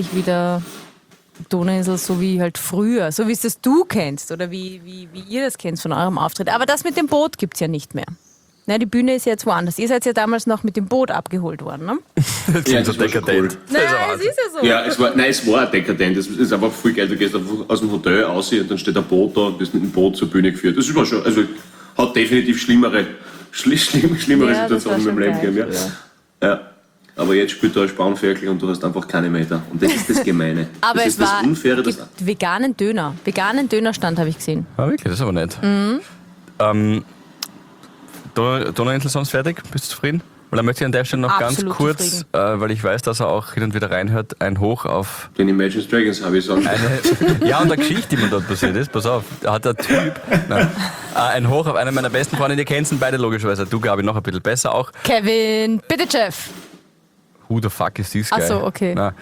Donauinsel, so wie halt früher, so wie es das du kennst oder wie ihr das kennt von eurem Auftritt. Aber das mit dem Boot gibt es ja nicht mehr. Na, die Bühne ist jetzt woanders. Ihr seid ja damals noch mit dem Boot abgeholt worden, ne? Das klingt so das war schon dekadent. cool. Das ist Nein, aber es ist ja so. Ja, es war dekadent. Es ist einfach voll geil. Du gehst einfach aus dem Hotel raus und dann steht ein Boot da und bist mit dem Boot zur Bühne geführt. Das war schon, also hat definitiv schlimmere Ja, das war Situationen in meinem schon Leben geil gegeben. Ja. Ja. Aber jetzt spielt da ein Spanferkel und du hast einfach keine Meter. Und das ist das Gemeine. Aber das es ist das war Unfaire. Das gibt veganen Döner. Veganen Dönerstand habe ich gesehen. Ah, wirklich, das ist aber nett. Donauinsel sonst fertig? Bist du zufrieden? Weil dann möchte ich an der Stelle noch Absolut ganz kurz, weil ich weiß, dass er auch hin und wieder reinhört, ein Hoch auf den Imagine Dragons habe ich sagen. ja, und der Geschichte, die mir dort passiert ist, pass auf, da hat der Typ ein Hoch auf einen meiner besten Freunde, die kennst ihn beide logischerweise, du Gabi noch ein bisschen besser auch. Kevin, bitte Jeff. Who the fuck is this guy? Ach so, okay. Na,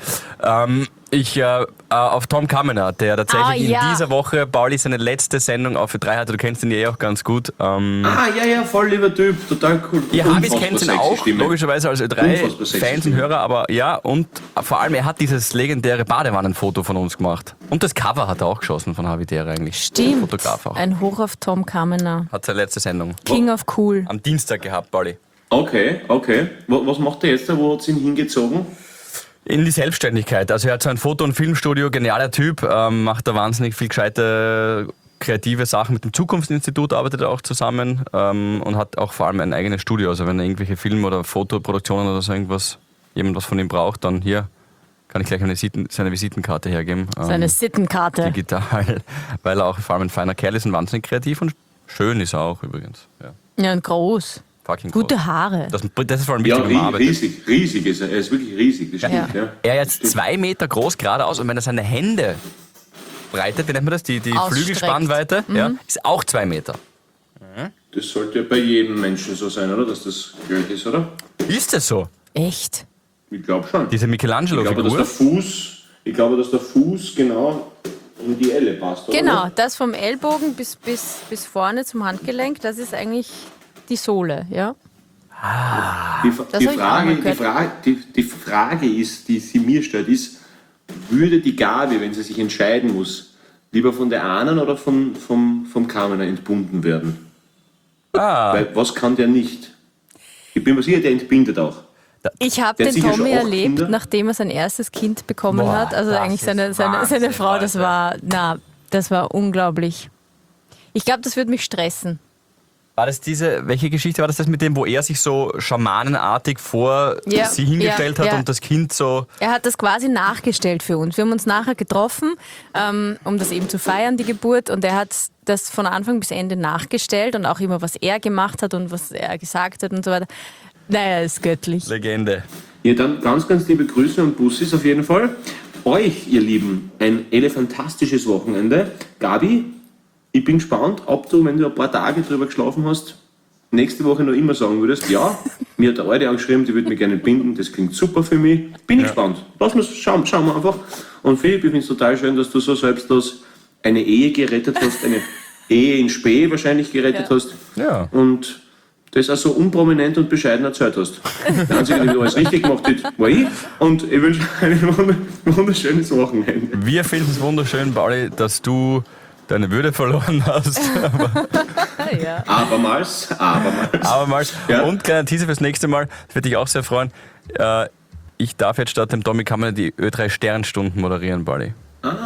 auf Tom Kammener, der tatsächlich ja. in dieser Woche, Pauli, seine letzte Sendung auf Ö3 hatte, du kennst ihn ja auch ganz gut. Ja, voll lieber Typ, total cool. Ihr Habis Unfassbar kennt ihn sexy auch, Stimme. logischerweise als Unfassbar Ö3-Fans sexy und Stimme. Hörer, aber ja, und vor allem, er hat dieses legendäre Badewannenfoto von uns gemacht. Und das Cover hat er auch geschossen von Habitäre eigentlich. Stimmt. Fotograf auch. Ein Hoch auf Tom Kamener. Hat seine letzte Sendung King of Cool. am Dienstag gehabt, Pauli. Okay. Was macht er jetzt da? Wo hat es ihn hingezogen? In die Selbstständigkeit. Also er hat so ein Foto- und Filmstudio, genialer Typ, macht da wahnsinnig viel gescheite kreative Sachen mit dem Zukunftsinstitut, arbeitet er auch zusammen und hat auch vor allem ein eigenes Studio. Also wenn er irgendwelche Film- oder Fotoproduktionen oder so irgendwas, jemand was von ihm braucht, dann hier kann ich gleich seine Visitenkarte hergeben. Seine Sittenkarte. Digital, weil er auch vor allem ein feiner Kerl ist und wahnsinnig kreativ und schön ist er auch übrigens. Ja, Ja, und groß. fucking Gute groß. Haare. Das ist vor allem Ja, wichtig, wenn man arbeitet. riesig ist er. Er ist wirklich riesig, das stimmt. Ja. Er ist 2 Meter groß geradeaus und wenn er seine Hände breitet, wie nennt man das? Die Ausstreckt. Flügelspannweite, ja, ist auch 2 Meter. Das sollte ja bei jedem Menschen so sein, oder? Dass das gleich ist, oder? Ist das so? Echt? Ich glaube schon. Diese Ich glaube, Michelangelo-Figur? dass der Fuß genau in die Elle passt, oder? Genau, das vom Ellbogen bis vorne zum Handgelenk, das ist eigentlich die Sohle, ja? Die hab ich auch mal gehört. Frage ist, die sie mir stellt, ist, würde die Gabi, wenn sie sich entscheiden muss, lieber von der einen oder vom Kamener entbunden werden? Weil was kann der nicht? Ich bin mir sicher, der entbindet auch. Ich habe Der den hat sicher Tommy schon auch erlebt, Kinder. nachdem er sein erstes Kind bekommen Boah, hat. Also das eigentlich ist seine Wahnsinn, Frau, das Leute. war unglaublich. Ich glaube, das würde mich stressen. War das welche Geschichte war das mit dem, wo er sich so schamanenartig vor Ja, sie hingestellt ja, hat ja. und das Kind so... Er hat das quasi nachgestellt für uns. Wir haben uns nachher getroffen, um das eben zu feiern, die Geburt. Und er hat das von Anfang bis Ende nachgestellt und auch immer, was er gemacht hat und was er gesagt hat und so weiter. Naja, ist göttlich. Legende. Ja, dann ganz, ganz liebe Grüße und Bussis auf jeden Fall. Euch, ihr Lieben, ein elefantastisches Wochenende. Gabi, ich bin gespannt, ob du, wenn du ein paar Tage drüber geschlafen hast, nächste Woche noch immer sagen würdest, ja, mir hat der Alte angeschrieben, die würde mich gerne binden, das klingt super für mich. Bin ich gespannt. Schauen wir einfach. Und Philipp, ich finde es total schön, dass du so selbst eine Ehe gerettet hast, eine Ehe in Spee wahrscheinlich gerettet hast. Ja. Und das auch so unprominent und bescheiden erzählt hast. Der Einzige, der alles richtig gemacht hat, war ich. Und ich wünsche ein wunderschönes Wochenende. Wir finden es wunderschön, Pauli, dass du deine Würde verloren hast. Ja. Abermals. Abermals. Ja. Und kleiner Teaser fürs nächste Mal, das würde dich auch sehr freuen. Ich darf jetzt statt dem Tommy Kammer die Ö3 Sternstunden moderieren, Pauli.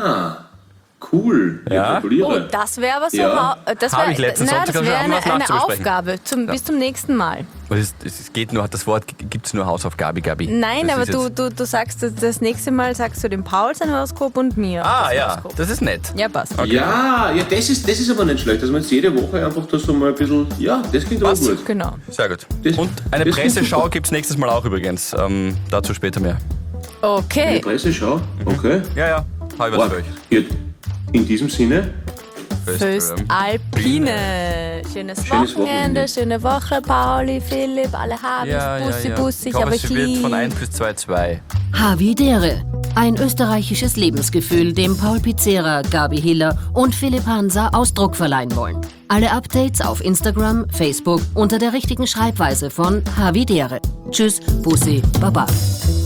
Cool. Ja. Gratuliere. Oh, das wäre aber so. Ja. Das Hab wär, ich letzten Sonntag das schon wäre haben wir was eine nachzubesprechen. Aufgabe. Bis zum nächsten Mal. Es geht nur, das Wort gibt es nur Hausaufgabe, Gabi. Nein, Das aber ist jetzt- du sagst, das nächste Mal sagst du dem Paul sein Horoskop und mir. Ah das ja, Horoskop. das ist nett. Ja, passt. Ja, das ist aber nicht schlecht, dass man jetzt jede Woche einfach da so mal ein bisschen, ja, das klingt aber Was? gut. Genau. Sehr gut. Das- Und eine das klingt Presseschau super. gibt es nächstes Mal auch übrigens. Dazu später mehr. Eine Okay. Presseschau, okay. Ja. Habe ich was für euch. Ja, in diesem Sinne, Föst Alpine. Schönes Wochenende, schöne Woche, Pauli, Philipp, alle Habis, Bussi, Bussi, Ich ich glaube, habe es euch wird lieb. von 1 bis 2. Havidere. Ein österreichisches Lebensgefühl, dem Paul Pizzera, Gabi Hiller und Philipp Hansa Ausdruck verleihen wollen. Alle Updates auf Instagram, Facebook unter der richtigen Schreibweise von Havidere. Tschüss, Bussi, Baba.